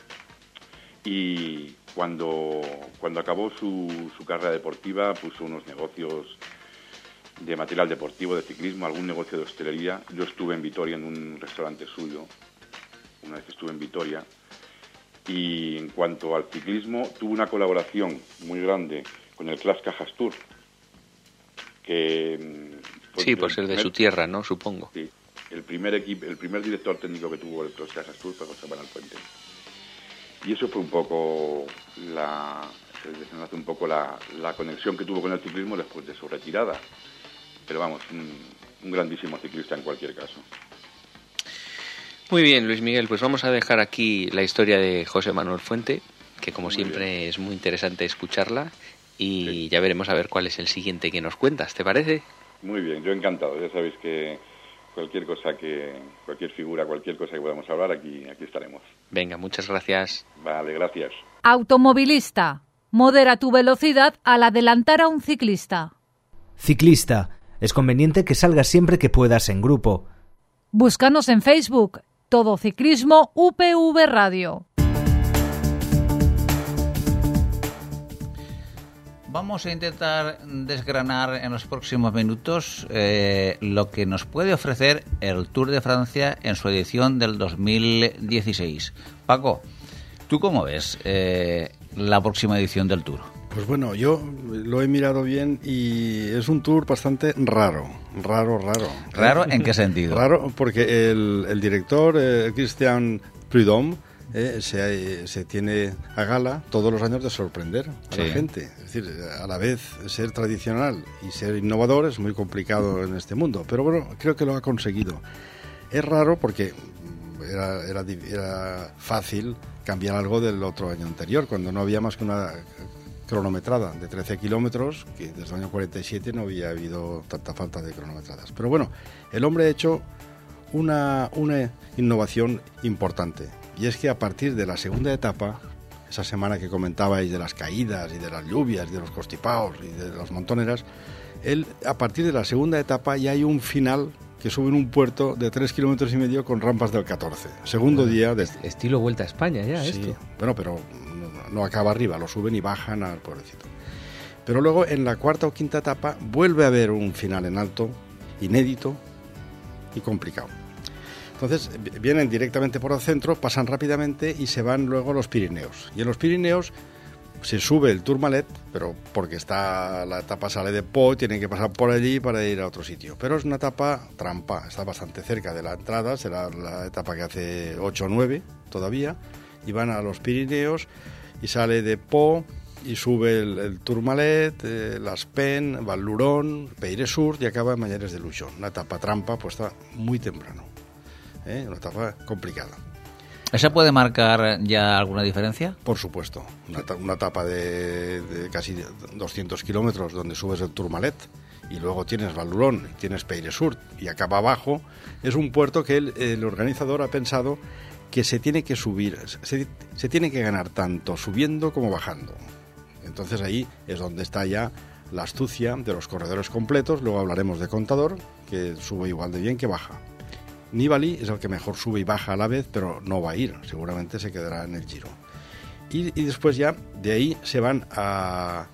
Y cuando acabó su carrera deportiva, puso unos negocios de material deportivo, de ciclismo, algún negocio de hostelería. Yo estuve en Vitoria en un restaurante suyo, una vez estuve en Vitoria, y en cuanto al ciclismo, tuvo una colaboración muy grande con el Clas Cajas Tour, que... Sí, por ser de su tierra, ¿no? Supongo. Sí, el primer director técnico que tuvo el Clas Cajas Tour fue José Manuel Fuente. Y eso fue un poco la conexión que tuvo con el ciclismo después de su retirada. Pero vamos, un grandísimo ciclista en cualquier caso. Muy bien, Luis Miguel, pues vamos a dejar aquí la historia de José Manuel Fuente, que como siempre es muy interesante escucharla, y sí, ya veremos a ver cuál es el siguiente que nos cuentas, ¿te parece? Muy bien, yo encantado. Ya sabéis que cualquier figura, cualquier cosa que podamos hablar, aquí estaremos. Venga, muchas gracias. Vale, gracias. Automovilista. Modera tu velocidad al adelantar a un ciclista. Ciclista. Es conveniente que salgas siempre que puedas en grupo. Búscanos en Facebook. Todo Ciclismo UPV Radio. Vamos a intentar desgranar en los próximos minutos lo que nos puede ofrecer el Tour de Francia en su edición del 2016. Paco, ¿tú cómo ves la próxima edición del Tour? Pues bueno, yo lo he mirado bien y es un Tour bastante raro. ¿Raro en qué sentido? Raro porque el director, Christian Prudhomme, se tiene a gala todos los años de sorprender a la gente. Es decir, a la vez ser tradicional y ser innovador es muy complicado en este mundo, pero bueno, creo que lo ha conseguido. Es raro porque era fácil cambiar algo del otro año anterior, cuando no había más que una cronometrada de 13 kilómetros, que desde el año 47 no había habido tanta falta de cronometradas. Pero bueno, el hombre ha hecho una innovación importante, y es que a partir de la segunda etapa, esa semana que comentabais de las caídas y de las lluvias y de los constipados y de las montoneras, a partir de la segunda etapa ya hay un final que sube en un puerto de 3,5 kilómetros con rampas del 14. Segundo día de... Estilo Vuelta a España ya, sí, esto. Bueno, pero no acaba arriba, lo suben y bajan al pueblecito. Pero luego en la cuarta o quinta etapa vuelve a haber un final en alto, inédito y complicado. Entonces vienen directamente por el centro, pasan rápidamente y se van luego a los Pirineos. Y en los Pirineos se sube el Tourmalet, pero porque la etapa sale de Pau, tienen que pasar por allí para ir a otro sitio. Pero es una etapa trampa, está bastante cerca de la entrada, será la etapa que hace 8 o 9 todavía, y van a los Pirineos y sale de Pau y sube el Tourmalet, Las Pen, Val Luron, Peire-Sur y acaba en Mañares de Luchon. Una etapa trampa puesta muy temprano, una etapa complicada. ¿Esa puede marcar ya alguna diferencia? Por supuesto, una etapa de casi 200 kilómetros donde subes el Tourmalet y luego tienes Val Luron, tienes Peire-Sur y acaba abajo, es un puerto que el organizador ha pensado que se tiene que subir, se tiene que ganar tanto subiendo como bajando. Entonces ahí es donde está ya la astucia de los corredores completos. Luego hablaremos de Contador, que sube igual de bien que baja. Nibali es el que mejor sube y baja a la vez, pero no va a ir, seguramente se quedará en el Giro. Y después ya de ahí se van a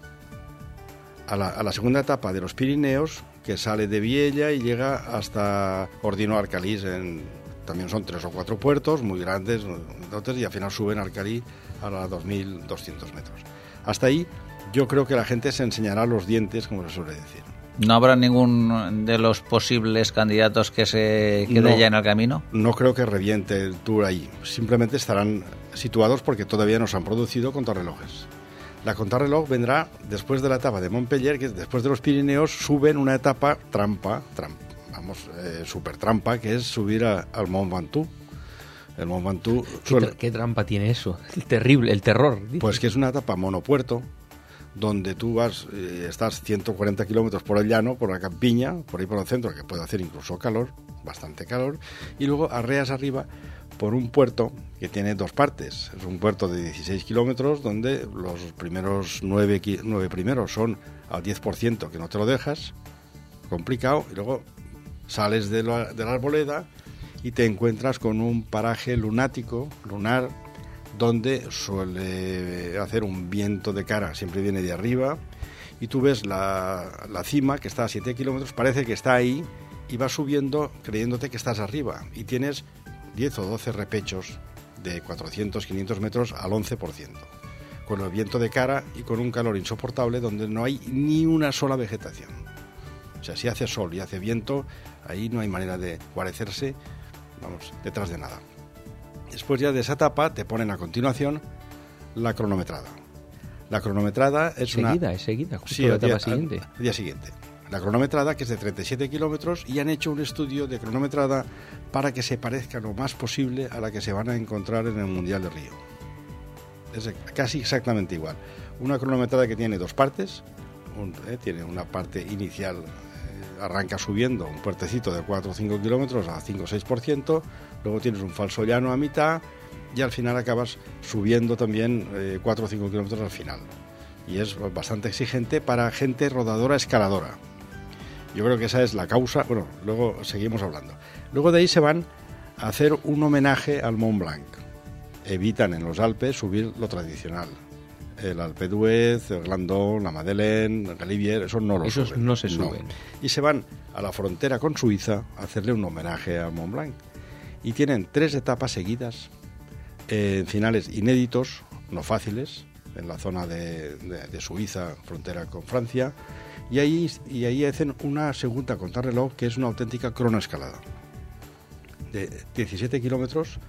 la segunda etapa de los Pirineos, que sale de Viella y llega hasta Ordino-Arcalís. También son 3 o 4 puertos muy grandes, y al final suben a Arcalí a los 2.200 metros. Hasta ahí yo creo que la gente se enseñará los dientes, como se suele decir. ¿No habrá ningún de los posibles candidatos que se quede ya en el camino? No creo que reviente el Tour ahí. Simplemente estarán situados porque todavía no se han producido contrarrelojes. La contrarreloj vendrá después de la etapa de Montpellier, que después de los Pirineos suben una etapa super trampa, que es subir al Mont Ventoux. El Mont Ventoux... ¿Qué trampa tiene eso? El terrible, el terror. Pues que es una etapa monopuerto, donde tú vas, estás 140 kilómetros por el llano, por la campiña, por ahí por el centro, que puede hacer incluso calor, bastante calor, y luego arreas arriba por un puerto que tiene 2 partes. Es un puerto de 16 kilómetros, donde los primeros 9 primeros son al 10%, que no te lo dejas, complicado, y luego sales de la arboleda y te encuentras con un paraje lunar, donde suele hacer un viento de cara, siempre viene de arriba, y tú ves la cima, que está a 7 kilómetros, parece que está ahí, y vas subiendo creyéndote que estás arriba, y tienes 10 o 12 repechos de 400, 500 metros al 11%, con el viento de cara y con un calor insoportable donde no hay ni una sola vegetación. O sea, si hace sol y hace viento, ahí no hay manera de guarecerse, detrás de nada. Después ya de esa etapa te ponen a continuación la cronometrada. La cronometrada es seguida, justo la etapa siguiente. Al día siguiente. La cronometrada, que es de 37 kilómetros, y han hecho un estudio de cronometrada para que se parezca lo más posible a la que se van a encontrar en el Mundial de Río. Es casi exactamente igual. Una cronometrada que tiene 2 partes, tiene una parte inicial, arranca subiendo un puertecito de 4 o 5 kilómetros a 5 o 6%, luego tienes un falso llano a mitad y al final acabas subiendo también 4 o 5 kilómetros al final. Y es bastante exigente para gente rodadora escaladora. Yo creo que esa es la causa. Bueno, luego seguimos hablando. Luego de ahí se van a hacer un homenaje al Mont Blanc. Evitan en los Alpes subir lo tradicional. El Alpe d'Huez, el Glandon, la Madeleine, el Galibier, esos no se suben. Y se van a la frontera con Suiza a hacerle un homenaje al Mont Blanc. Y tienen 3 etapas seguidas, finales inéditos, no fáciles, en la zona de Suiza, frontera con Francia, y ahí hacen una segunda contrarreloj que es una auténtica cronoescalada de 17 kilómetros,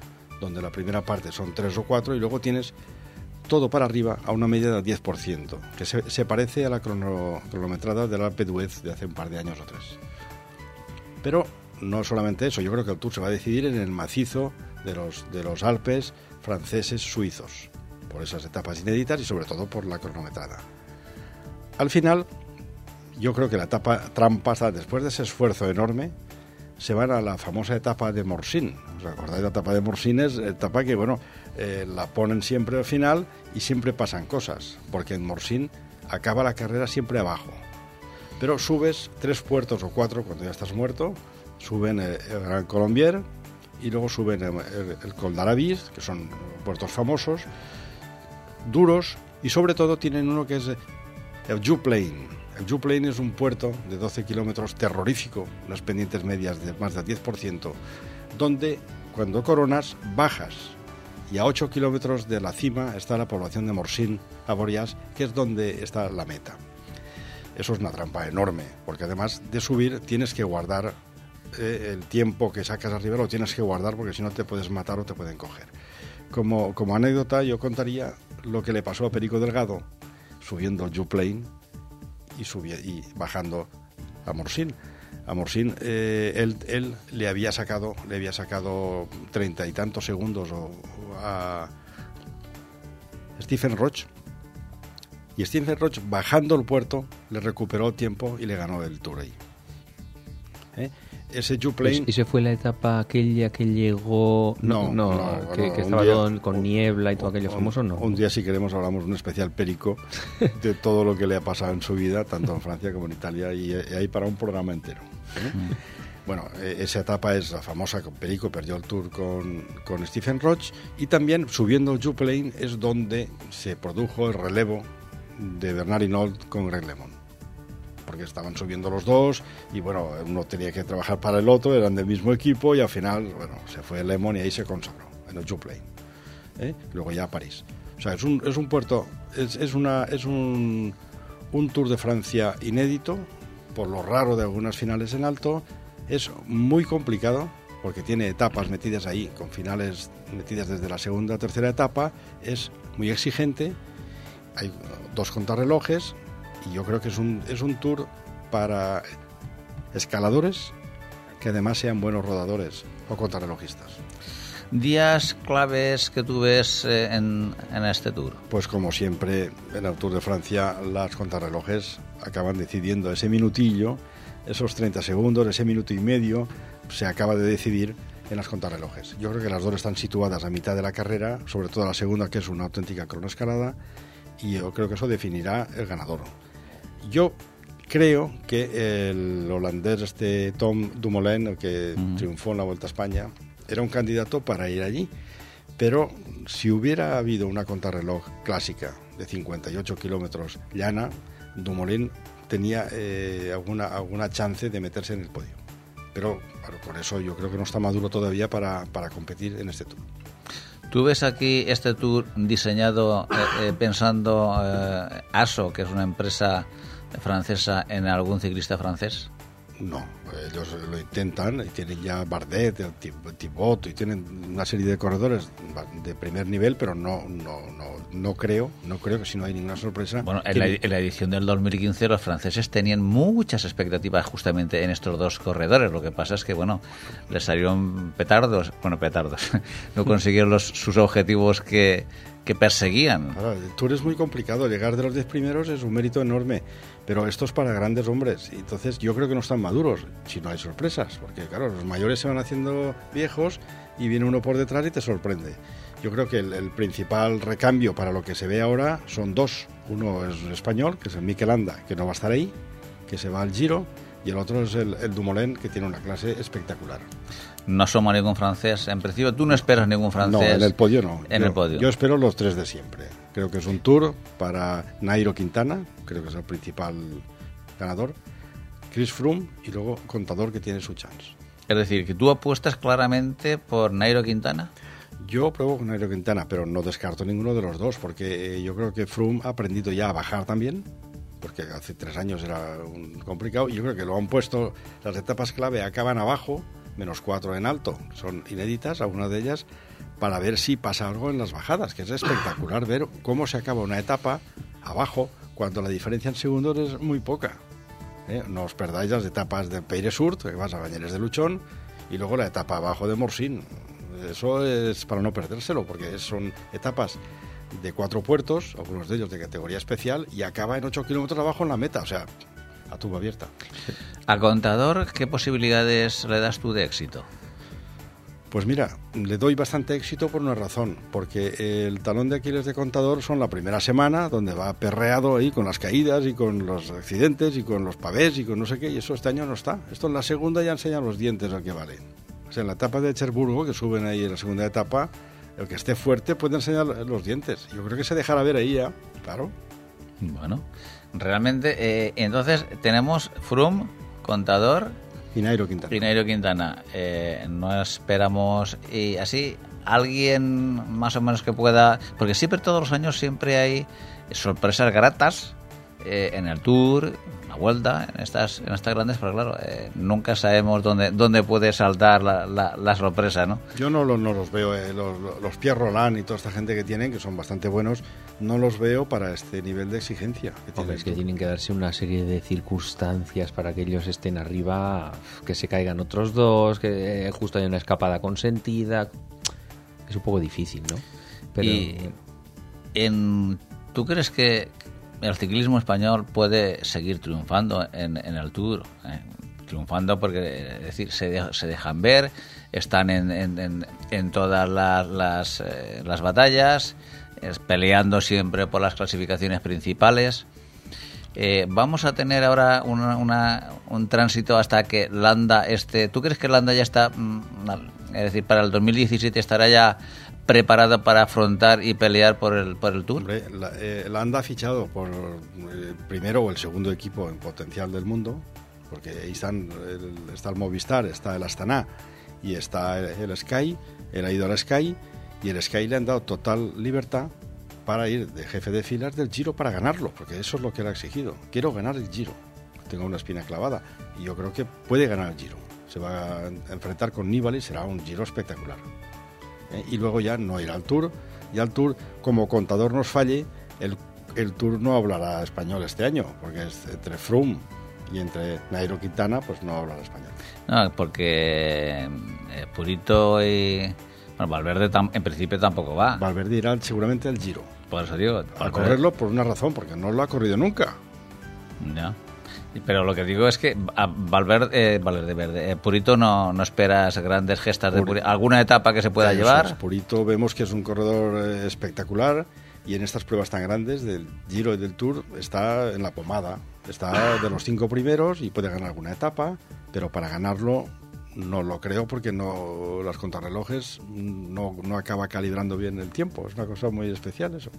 donde la primera parte son 3 o 4 y luego tienes todo para arriba a una media del 10%, que se parece a la cronometrada del Alpe d'Huez de hace un par de años o 3. Pero no solamente eso, yo creo que el Tour se va a decidir en el macizo de los Alpes franceses suizos, por esas etapas inéditas y sobre todo por la cronometrada. Al final, yo creo que la etapa trampa, después de ese esfuerzo enorme, se van a la famosa etapa de Morsin. ¿Os acordáis? La etapa de Morsin es etapa que, la ponen siempre al final y siempre pasan cosas, porque en Morsin acaba la carrera siempre abajo. Pero subes 3 puertos o 4 cuando ya estás muerto, suben el Gran Colombier y luego suben el Col d'Arabis, que son puertos famosos, duros, y sobre todo tienen uno que es el Jouplain. El Jouplain es un puerto de 12 kilómetros terrorífico, unas pendientes medias de más del 10%, donde cuando coronas bajas, y a 8 kilómetros de la cima está la población de Morsin a Borias, que es donde está la meta. Eso es una trampa enorme, porque además de subir tienes que guardar el tiempo que sacas arriba, lo tienes que guardar porque si no te puedes matar o te pueden coger. Como anécdota yo contaría lo que le pasó a Perico Delgado subiendo el Jouplain y bajando a Morsin. A Morsin él le había sacado 30 y tantos segundos a Stephen Roche, y Stephen Roche bajando el puerto le recuperó el tiempo y le ganó el Tour ahí. Ese Jouplain... ¿Esa fue la etapa aquella que llegó? Que estaba con niebla y todo aquello famoso, ¿no? Un día, si queremos, hablamos de un especial Perico de todo lo que le ha pasado en su vida, tanto en Francia como en Italia, y hay para un programa entero. Bueno, esa etapa es la famosa, con Perico perdió el Tour con Stephen Roche, y también subiendo el Jouplain es donde se produjo el relevo de Bernard Hinault con Greg LeMond, porque estaban subiendo los dos y uno tenía que trabajar para el otro, eran del mismo equipo, y al final se fue LeMond y ahí se consagró en el Jouplain. Luego ya a París. O sea, es un puerto, es un Tour de Francia inédito, por lo raro de algunas finales en alto. Es muy complicado porque tiene etapas metidas ahí, con finales metidas desde la segunda o tercera etapa. Es muy exigente, hay 2 contrarrelojes, y yo creo que es un Tour para escaladores que además sean buenos rodadores o contrarrelojistas. ¿Días claves que tú ves en este Tour? Pues como siempre en el Tour de Francia, las contrarrelojes acaban decidiendo ese minutillo, esos 30 segundos, ese minuto y medio, se acaba de decidir en las contrarrelojes. Yo creo que las dos están situadas a mitad de la carrera, sobre todo la segunda, que es una auténtica cronoescalada, y yo creo que eso definirá el ganador. Yo creo que el holandés Tom Dumoulin, el que triunfó en la Vuelta a España, era un candidato para ir allí, pero si hubiera habido una contrarreloj clásica de 58 kilómetros llana, Dumoulin tenía alguna chance de meterse en el podio. Pero por eso yo creo que no está maduro todavía para competir en este Tour. ¿Tú ves aquí este Tour diseñado pensando ASO, que es una empresa francesa, en algún ciclista francés? No, ellos lo intentan, y tienen ya Bardet, el Thibaut, y tienen una serie de corredores de primer nivel, pero no creo que, si no hay ninguna sorpresa... Bueno, en la edición del 2015 los franceses tenían muchas expectativas justamente en estos 2 corredores. Lo que pasa es que, les salieron petardos, no consiguieron sus objetivos que perseguían. Claro, el Tour es muy complicado, llegar de los 10 primeros es un mérito enorme, pero esto es para grandes hombres, y entonces yo creo que no están maduros, si no hay sorpresas, porque claro, los mayores se van haciendo viejos y viene uno por detrás y te sorprende. Yo creo que el principal recambio para lo que se ve ahora son 2. Uno es español, que es el Mikel Landa, que no va a estar ahí, que se va al Giro, y el otro es el Dumoulin, que tiene una clase espectacular. No somos ningún francés. En principio, tú no esperas ningún francés. No, en el podio no. El podio. Yo espero los 3 de siempre. Creo que es un Tour para Nairo Quintana, creo que es el principal ganador, Chris Froome, y luego Contador, que tiene su chance. Es decir, que tú apuestas claramente por Nairo Quintana. Yo pruebo con Nairo Quintana, pero no descarto ninguno de los dos, porque yo creo que Froome ha aprendido ya a bajar también, porque hace 3 años era complicado, y yo creo que lo han puesto, las etapas clave acaban abajo, -4 en alto, son inéditas, algunas de ellas, para ver si pasa algo en las bajadas, que es espectacular ver cómo se acaba una etapa abajo cuando la diferencia en segundos es muy poca. No os perdáis las etapas de Peire-Surt, que vas a Bañeres de Luchón, y luego la etapa abajo de Morsín. Eso es para no perdérselo, porque son etapas de 4 puertos, algunos de ellos de categoría especial, y acaba en 8 kilómetros abajo en la meta, o sea, a tubo abierta. ¿A Contador qué posibilidades le das tú de éxito? Pues mira, le doy bastante éxito por una razón, porque el talón de Aquiles de Contador son la primera semana, donde va perreado ahí con las caídas y con los accidentes y con los pavés y con no sé qué, y eso este año no está. Esto en la segunda ya enseñan los dientes al que vale. O sea, en la etapa de Cherburgo, que suben ahí en la segunda etapa, el que esté fuerte puede enseñar los dientes. Yo creo que se dejará ver ahí ya, claro. Bueno, realmente, entonces tenemos Froome, Contador y Nairo Quintana. No esperamos, y así, alguien más o menos que pueda, porque siempre todos los años siempre hay sorpresas gratas en el Tour, en la Vuelta, en estas grandes, pero claro, nunca sabemos dónde puede saltar la sorpresa, ¿no? Yo no los veo, los Pierre Roland y toda esta gente que tienen, que son bastante buenos, no los veo para este nivel de exigencia. Es que tienen que darse una serie de circunstancias para que ellos estén arriba, que se caigan otros dos, que justo haya una escapada consentida. Es un poco difícil, ¿no? Pero... ¿Tú crees que el ciclismo español puede seguir triunfando en el Tour? Triunfando porque, es decir, se dejan ver, están en todas las batallas, peleando siempre por las clasificaciones principales. Vamos a tener ahora un tránsito hasta que Landa esté... ¿Tú crees que Landa ya está, es decir, para el 2017 estará ya preparado para afrontar y pelear por el Tour? Hombre, Landa ha fichado por el primero o el segundo equipo en potencial del mundo, porque ahí está el Movistar, está el Astana y está el Sky. Él ha ido al Sky y el Sky le han dado total libertad para ir de jefe de filas del Giro para ganarlo, porque eso es lo que él ha exigido. Quiero ganar el Giro. Tengo una espina clavada y yo creo que puede ganar el Giro. Se va a enfrentar con Nibali, será un Giro espectacular. Y luego ya no irá al Tour. Y al Tour, como Contador nos falle, el Tour no hablará español este año, porque es entre Froome y entre Nairo Quintana, pues no hablará español. No, porque Purito y... Bueno, Valverde en principio tampoco va. Valverde irá seguramente al Giro. Por eso digo... A correrlo por una razón, porque no lo ha corrido nunca. Ya. Pero lo que digo es que a Valverde Purito no esperas grandes gestas de Purito. ¿Alguna etapa que se pueda llevar? Purito vemos que es un corredor espectacular y en estas pruebas tan grandes del Giro y del Tour está en la pomada. Está de los 5 primeros y puede ganar alguna etapa, pero para ganarlo no lo creo, porque las contrarrelojes no acaba calibrando bien el tiempo. Es una cosa muy especial eso.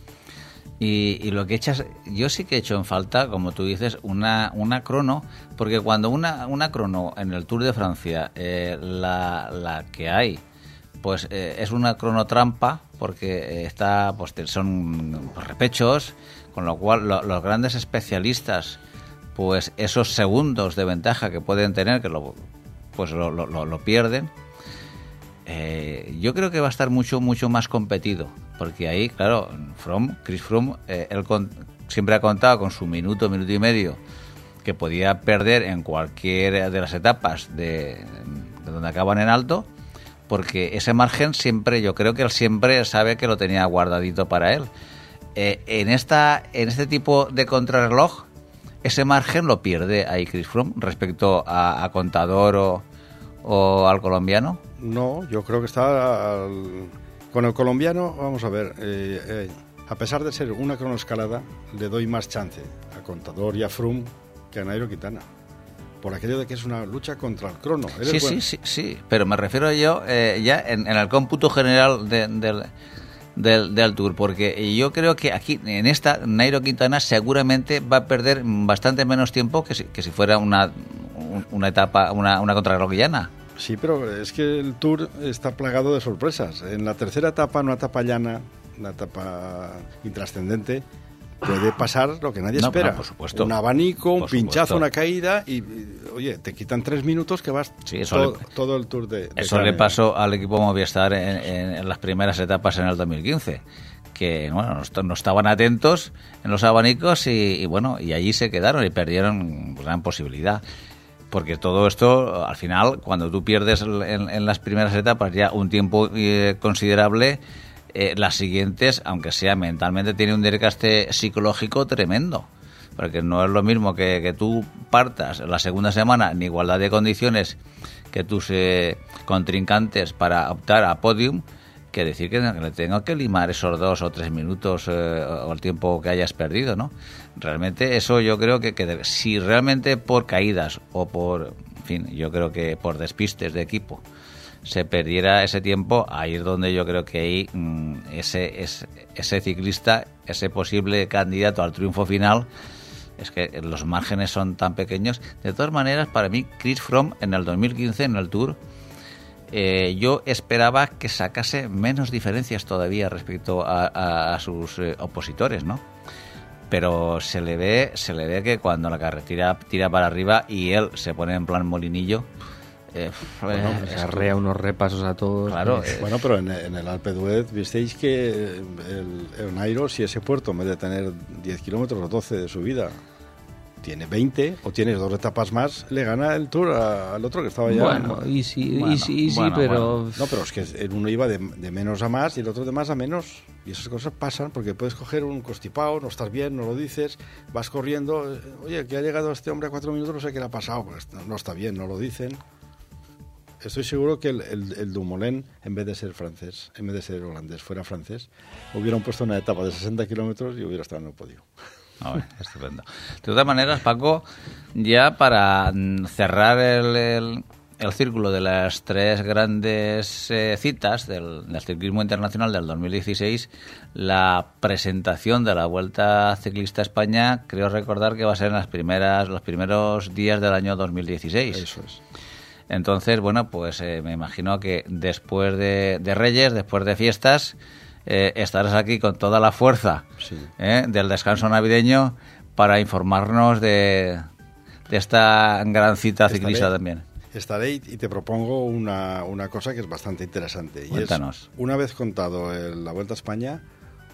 Y lo que echas, yo sí que he hecho en falta, como tú dices, una crono, porque cuando una crono en el Tour de Francia, la que hay, pues es una crono trampa, porque son repechos, con lo cual los grandes especialistas, pues esos segundos de ventaja que pueden tener, que lo pierden. Yo creo que va a estar mucho más competido, porque ahí, claro, Chris Froome, él siempre ha contado con su minuto y medio, que podía perder en cualquiera de las etapas de donde acaban en alto, porque ese margen siempre, yo creo que él siempre sabe que lo tenía guardadito para él. En este tipo de contrarreloj, ese margen lo pierde ahí Chris Froome respecto a Contador o al colombiano. No, yo creo que está con el colombiano. Vamos a ver, a pesar de ser una cronoescalada, le doy más chance a Contador y a Froome que a Nairo Quintana, por aquello de que es una lucha contra el crono. Sí, pero me refiero yo ya en el cómputo general del Tour, porque yo creo que aquí en esta Nairo Quintana seguramente va a perder bastante menos tiempo que si fuera una etapa, una contrarreloj llana. Sí, pero es que el Tour está plagado de sorpresas. En la tercera etapa, una etapa llana, una etapa intrascendente, puede pasar lo que nadie espera. No, por supuesto. Un abanico, un Por pinchazo, supuesto. una caída y, oye, te quitan 3 minutos que vas Sí, eso todo el Tour de Eso le Cráneo. pasó al equipo Movistar en las primeras etapas en el 2015, que bueno, no estaban atentos en los abanicos y bueno, y allí se quedaron y perdieron gran posibilidad. Porque todo esto, al final, cuando tú pierdes en las primeras etapas ya un tiempo considerable, las siguientes, aunque sea mentalmente, tiene un desgaste psicológico tremendo. Porque no es lo mismo que tú partas la segunda semana en igualdad de condiciones que tus contrincantes para optar a podium, que decir que le tengo que limar esos 2 o 3 minutos o el tiempo que hayas perdido, ¿no? Realmente eso yo creo que si realmente por caídas o por, en fin, yo creo que por despistes de equipo se perdiera ese tiempo, ahí es donde yo creo que ahí ese ciclista, ese posible candidato al triunfo final, es que los márgenes son tan pequeños. De todas maneras, para mí, Chris Froome en el 2015 en el Tour, yo esperaba que sacase menos diferencias todavía respecto a sus opositores, ¿no? Pero se le ve que cuando la carretera tira para arriba y él se pone en plan molinillo, Se arrea unos repasos a todos. Claro, Bueno, pero en el Alpe d'Huez visteis que el Nairo, si ese puerto en vez de tener 10 kilómetros o 12 de subida, tiene 20 o tienes 2 etapas más, le gana el Tour al otro que estaba ya. Bueno, y sí, bueno, pero... No, pero es que el uno iba de menos a más y el otro de más a menos. Y esas cosas pasan porque puedes coger un constipado, no estás bien, no lo dices, vas corriendo. Oye, que ha llegado este hombre a 4 minutos, no sé qué le ha pasado. Pues no está bien, no lo dicen. Estoy seguro que el Dumoulin, en vez de ser francés, en vez de ser holandés, fuera francés, hubieran puesto una etapa de 60 kilómetros y hubiera estado en el podio. Estupendo. De todas maneras, Paco, ya para cerrar el círculo de las 3 grandes citas del ciclismo internacional del 2016, la presentación de la Vuelta Ciclista a España, creo recordar que va a ser en los primeros días del año 2016. Eso es. Entonces, bueno, pues me imagino que después de Reyes, después de fiestas, estarás aquí con toda la fuerza Sí. del descanso navideño para informarnos de esta gran cita ciclista también. Estaré y te propongo una cosa que es bastante interesante. Cuéntanos. Y es, una vez contado la Vuelta a España,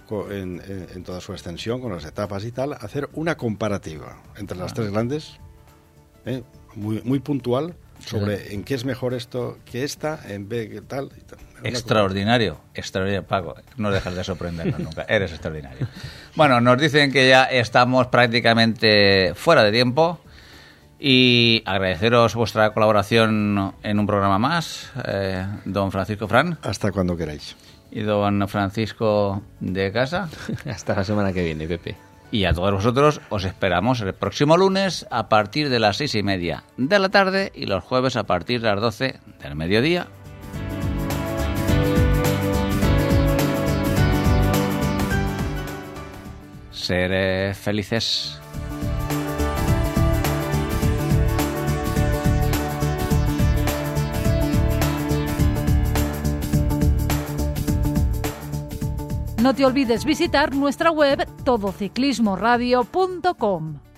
en toda su extensión, con las etapas y tal, hacer una comparativa entre las 3 grandes, muy, muy puntual, sobre en qué es mejor esto que esta, en vez de tal y tal. Extraordinario, Paco. No dejas de sorprendernos nunca. Eres extraordinario. Bueno, nos dicen que ya estamos prácticamente fuera de tiempo y agradeceros vuestra colaboración en un programa más, don Francisco Fran Hasta cuando queráis. y don Francisco de Casa. Hasta la semana que viene, Pepe. Y a todos vosotros os esperamos el próximo lunes a partir de las 6:30 de la tarde y los jueves a partir de las 12 del mediodía. Ser felices. No te olvides visitar nuestra web todociclismoradio.com.